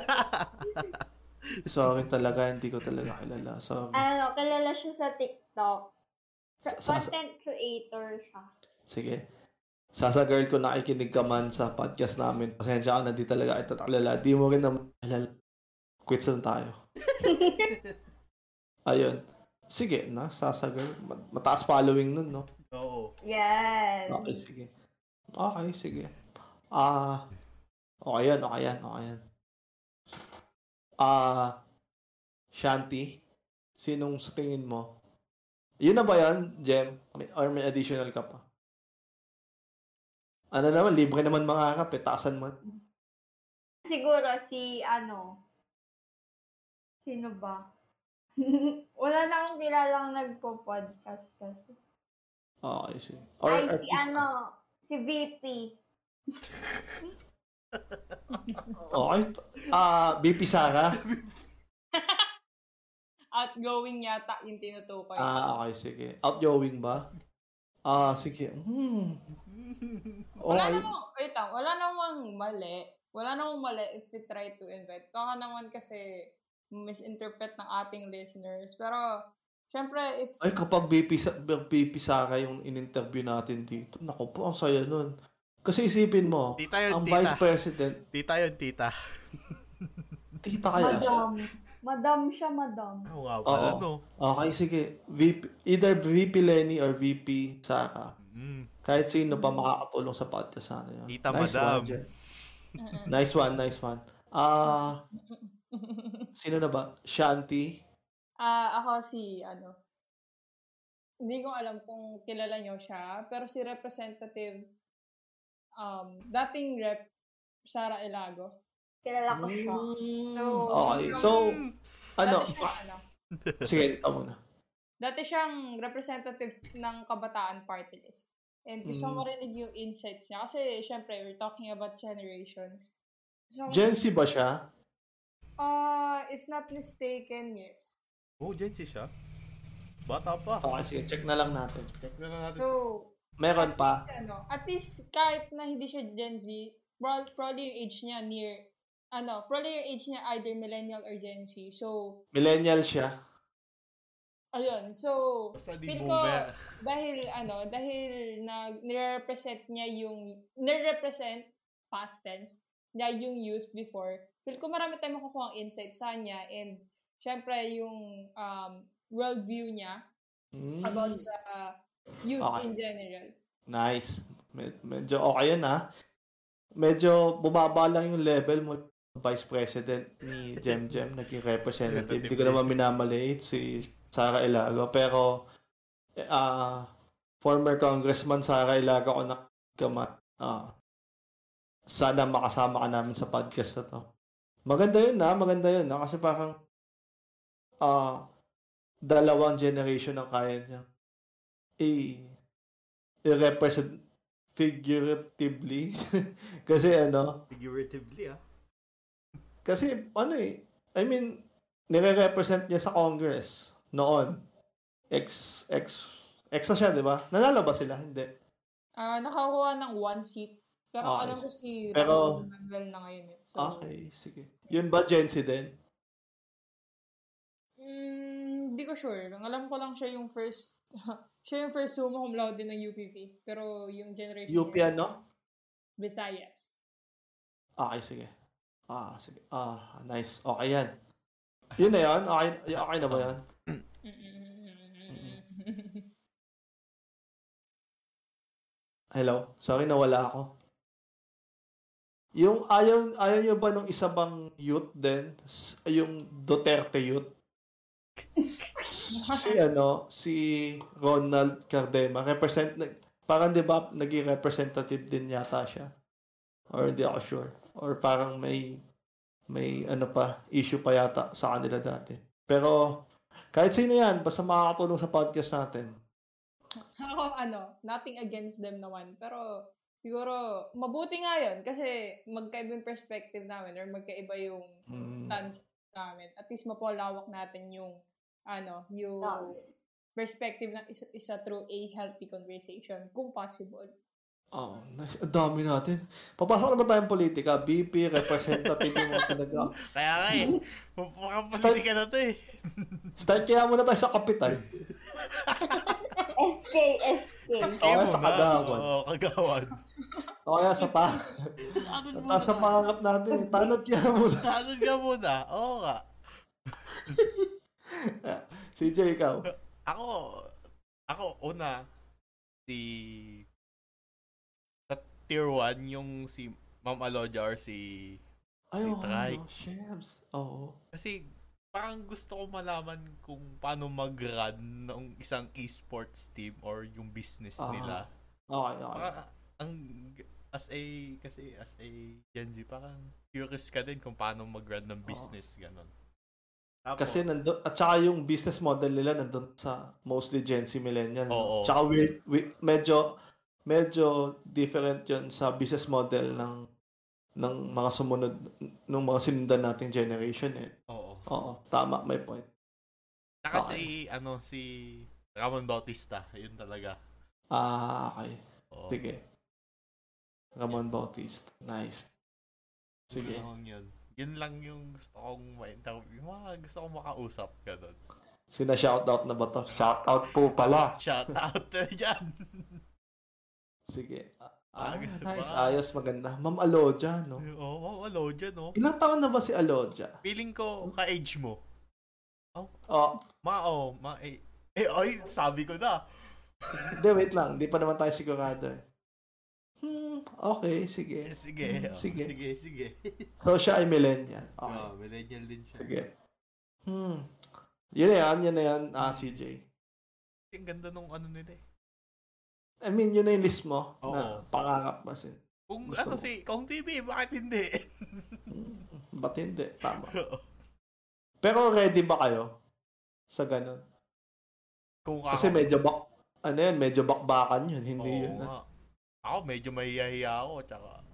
Sorry talaga, hindi ko talaga kilala. Sorry. Ano, kilala siya sa TikTok. Sa- sa- Content creator siya. Sige. Sasa girl, ko nakikinig ka man sa podcast namin. Pasensya ka na, di talaga ito alala. Di mo rin naman alala. Quits na tayo. Ayun. Sige na, Sasa girl. Ma- Mataas following nun, no? Oo. Yes. Okay, sige. Okay, sige. Ah, okay yan, okay yan, okay yan. Ah, Shanti, sinong sa tingin mo? Yun na ba yan, Jem? May- Or may additional ka pa? Ano naman, libre naman mga kap, eh. Taasan mo. Siguro si ano. Sino ba? Wala na akong kilalang nagpo-podcast kasi. Okay, sige. Or Ay, si artista. ano. Si V P. Okay. Ah, B P Sara? Outgoing yata yung tinutukoy. Ah, okay, sige. Outgoing ba? Ah, sige. Hmm. Wala Okay. namang, wait lang, wala namang mali. Wala namang mali if we try to invite. Baka naman kasi misinterpret ng ating listeners. Pero, syempre, if... Ay, kapag B P, Sa- B P Sara yung in-interview natin dito, naku po, ang saya nun. Kasi isipin mo, Tita yun, ang tita. Vice President, Tita yun, tita. tita kaya siya. Madam. Madam siya, madam. Oh, wow, pala, Oo. no? Okay, sige. V P, either V P Lenny or V P Sara. Mm. Kahit sino pa makakatulong sa podcast natin. Tita, nice madam. one, Jen. Nice one, nice one. Ah, sino na ba? Shanti? Ah, ako si, ano, hindi ko alam kung kilala nyo siya, pero si Representative, um, dating Rep, Sara Ilago. Kilala ko siya. So, Okay, she's so, from- ano? dati siyang, ano, Sige, ito muna. dati siyang representative ng Kabataan Party List. And gusto Mm. mo marinig yung insights niya. Kasi, syempre, we're talking about generations. So, Gen Z ba siya? Uh, if not mistaken, yes. Oh, Gen Z siya? Bata pa. Okay, sige. Check na lang natin. Check na lang natin. So, Meron at pa. least, ano, at least kahit na hindi siya Gen Z, prob- probably yung age niya near, ano, probably yung age niya either millennial or Gen Z. So, Millennial siya. ayun. So, Basta di feel ko, boomer. dahil, ano, dahil na, nire-represent niya yung, nire-represent past tense, niya yung youth before, feel ko marami tayong makukuha ang insight sa niya and, syempre, yung um, worldview niya Mm. about sa youth Okay. in general. Nice. Med- medyo okay yun ha. Medyo bumaba lang yung level mo. Vice President ni Jem Jem, naging representative. Hindi ko naman minamaliit si Sara Ilago. Pero, ah former Congressman Sara Ilago ko na kama. ah sana makasama ka namin sa podcast na to. Maganda yun na, maganda yun na. Kasi parang ah dalawang generation ang kaya niya. I- i-represent figuratively. Kasi ano, Figuratively, ah. kasi ano eh, I mean, nire-represent niya sa Congress noon. Ex, ex, ex na siya, di ba? Nanalo ba sila? Hindi. Ah, nakakuha ng one seat. Pero Okay. alam ko si Pero- Raul Manuel na ngayon eh. So, Okay, sige. Yun ba, Gen Z din? mm, di ko sure. Ang alam ko lang siya yung first, siya yung first summa cum laude ng U P P. Pero yung generation U P niya, ano? Visayas. Okay, sige. Ah, sige. Ah, nice. Okay yan. Yun na yan? Okay, okay na ba yan? Hello? Sorry, nawala ako. Yung ayaw, ayaw nyo ba nung isa bang youth din? S- Yung Duterte youth? Si ano, si Ronald Cardema. Represent, nag- parang di ba naging representative din yata siya? Or hindi ako sure. Or parang may may ano pa, issue pa yata sa kanila dati. Pero kahit sino yan, basta makakatulong sa podcast natin. Ako, ano, nothing against them naman. Pero, siguro, mabuti nga yun. Kasi, magkaiba yung perspective namin or magkaiba yung Mm. stance namin. At least, mapalawak natin yung, ano, yung perspective ng isa, isa through a healthy conversation, kung possible. Oh, nice. Ang dami natin. Papasok na ba tayong politika? B P, representative yung mga talaga. Kaya nga eh. Makapolitika na to eh. Start kaya muna tayo sa kapital. S K, S K. O kaya sa Kagawan. Oo, Kagawan. O kaya sa pa. Tanod muna. Taas sa pangarap natin. Tanod kaya muna. Tanod ka muna. Oo nga. C J, ikaw. Ako, ako una, si sa tier one, yung si Ma'am Alodia or si Ay, si oh, Trike. no, Shebs. Oo. Kasi parang gusto ko malaman kung paano mag-run ng isang esports team or yung business Ah, nila. Okay, okay. Parang, ang, as a, kasi as a Gen Z, parang curious ka din kung paano mag-run ng business, ganon. Tapos, Kasi nandun, at saka yung business model nila nandun sa mostly Gen Z millennial. No? Oo. Tsaka weird, we, medyo, medyo different yun sa business model ng ng mga sumunod, ng mga sinundan nating generation eh. oo. Oo, tama, may point. Saka Okay. si, ano, si Ramon Bautista, yun talaga. Ah, okay. Oo. Sige. Ramon Bautista. Nice. Sige. Yun lang yun. Yun lang yung gusto kong ma-interview. Yung mga gusto kong makausap, ganon. Sina shoutout na ba to? Shoutout po pala. Shout out na dyan. Sige. Ah, Ah, nice. ba? Ayos, maganda. Ma'am Alodia, no? Oo, oh, hello dyan, no? Ilang taon na ba si Alodia? Feeling ko, ka-age mo. Oh, Ma, oh, ma, eh, eh, ay, sabi ko na. hindi, wait lang. Hindi pa naman tayo sigurado eh. Hmm, okay, sige. Eh, sige, Hmm, oh, sige. sige, sige. So, siya ay millennial. Okay. Oh, millennial din siya. Sige. Hmm. Yun na yan, yun na yan, ah, C J. Ang ganda nung ano nila eh. I mean, yun na yung list mo Oo. na pangarap mo sin. Kung Gusto ano mo. si, kung T V, bakit hindi? Hmm, ba't hindi? Tama. Pero ready ba kayo sa ganun? Kung Kasi ako, medyo bak, ano yan, medyo bakbakan yun, hindi oo yun. nga. Ako medyo mahihiya ako, tsaka,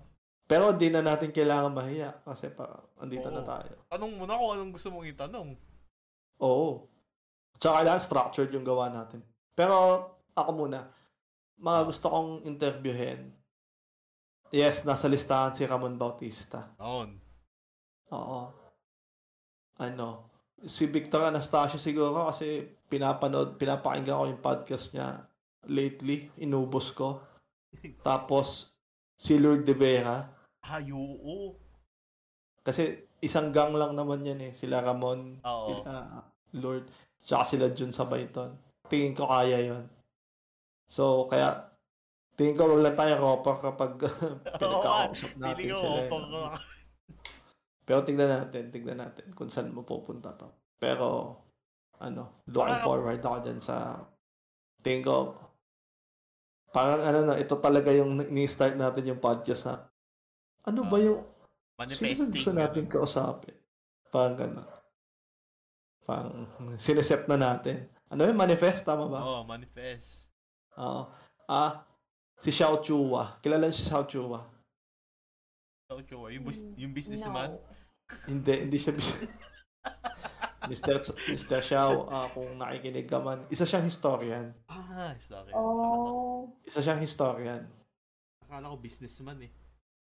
Pero di na natin kailangan mahiya kasi parang andito Oo. na tayo. Tanong mo na kung anong gusto mong itanong. Oo. Tsaka kailangan structured yung gawa natin. Pero ako muna, mga gusto kong interviewin. Yes, nasa listahan si Ramon Bautista. Noon. Oo. Ano, si Victor Anastasio siguro kasi pinapanood, pinapakinggan ko yung podcast niya lately, inubos ko. Tapos, si Lourdes de Vera. Ay, oo. Kasi isang gang lang naman yan eh. Sila Ramon, Oo. sila Lord, tsaka sila Jun sa Bayton. Tingin ko kaya yon. So, kaya, tingin ko wag lang tayo ropa kapag pinagkakausap natin Feeling ko, sila. eh. opang ko. Pero tignan natin, tignan natin kung saan mo pupunta to. Pero, ano, looking Parang- forward ako dyan sa, tingin ko, parang ano na, ito talaga yung ni-start natin yung podcast na, ano ba Ah, yung, sino Manifesting. gusto natin kausapin? Parang gano'n. Parang, sineset na natin. Ano yung manifest, tama ba? Oo, oh, manifest. Oo. Ah, si Xiao Chua. Kilala niyo si Xiao Chua? So, Chua, yung, bus- yung No. businessman. Hindi, hindi siya bis- Mister Ch- Mister Xiao, ah, kung nakikinig ka man, isa siyang historian. Ah, sorry. Oh. Isa siyang historian. Akala ko businessman eh.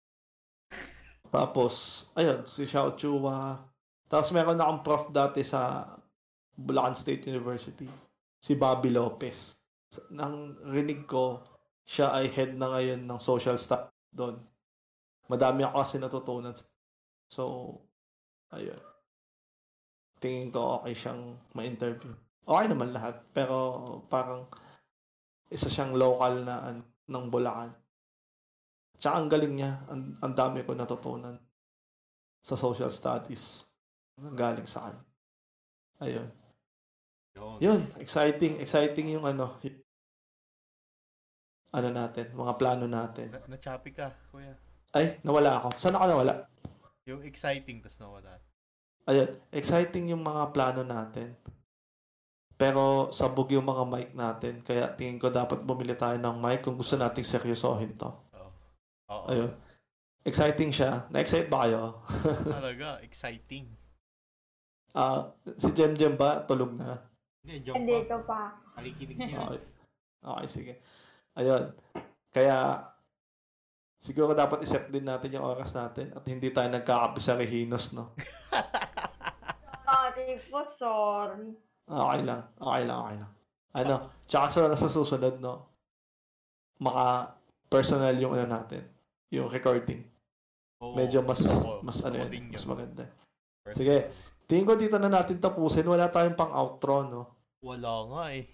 Tapos, ayun, si Xiao Chua. Tapos meron na akong prof dati sa Bulacan State University. Si Bobby Lopez. Sa- Nang rinig ko, siya ay head na ngayon ng social staff doon. Madami ako kasi natutunan. So, ayun. Tingin ko okay siyang ma-interview. Okay naman lahat. Pero parang isa siyang local na an, ng Bulacan. Tsaka ang galing niya. Ang, ang dami ko natutunan sa social studies. Ang galing sa kanya. Ayun. Yun. Yun. Exciting. Exciting yung ano. y- ano natin. Mga plano natin. Na- Na-choppy ka, kuya. Ay, nawala ako. Saan ako nawala? Yung exciting, tas nawala. Ayun. Exciting yung mga plano natin. Pero sabog yung mga mic natin. Kaya tingin ko dapat bumili tayo ng mic kung gusto nating seryosohin to. Oo. Oo. Ayun. Exciting siya. Na-excite ba kayo? Talaga, exciting. Ah, si Jem Jem ba? Tulog na. Hindi, joke Andito pa. pa. Nakikinig niya. Okay. Okay, sige. Ayun. Kaya, siguro dapat iset din natin yung oras natin at hindi tayo nagkakape sa Rehinos, no? Sorry po, sorry. Okay lang. Okay lang, okay lang. Ano, tsaka sa, sa susunod, no? Maka personal yung ano natin. Yung recording. Oo. Medyo mas, Oo, mas ano recording yan, mas yun. maganda. First Sige. time. Tingin ko dito na natin tapusin. Wala tayong pang outro, no? Wala nga eh.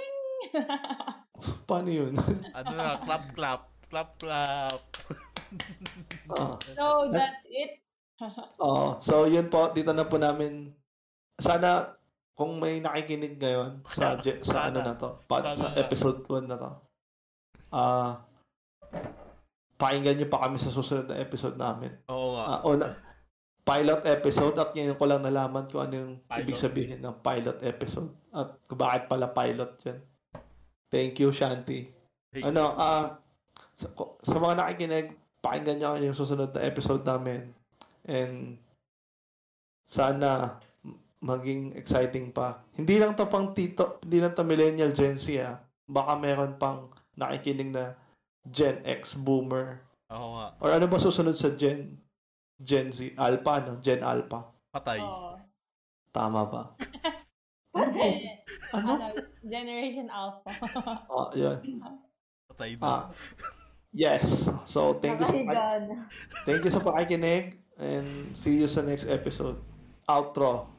Paano yun? Ano na, clap, clap. Clap, clap. ah. So, that's it. Oo. So, yun po. Dito na po namin. Sana, kung may nakikinig ngayon sa, je- sa Sana. ano na to, pa- Sana sa na. episode one na to, ah, pakinggan nyo pa kami sa susunod na episode namin. Oo nga. Ah, una, pilot episode at ngayon ko lang nalaman kung ano yung Pilot. ibig sabihin ng pilot episode at kung bakit pala pilot yan. Thank you, Shanti. Hey, Ano, ah, sa, sa mga nakikinig, pakinggan nyo yung susunod na episode namin. And sana m- maging exciting pa. Hindi lang to pang tito, hindi lang to millennial Gen Z ah. Baka meron pang nakikinig na Gen X boomer. Oo nga. Or ano ba susunod sa Gen Gen Z? Alpha, no? Gen Alpha. Patay. Oh. Tama ba? Gen- Ano? ano, Generation Alpha. Oh, yun. Patay Ah, na. yes. So, thank you sa Nakahiga na. thank you sa pakikinig and see you sa next episode. Outro.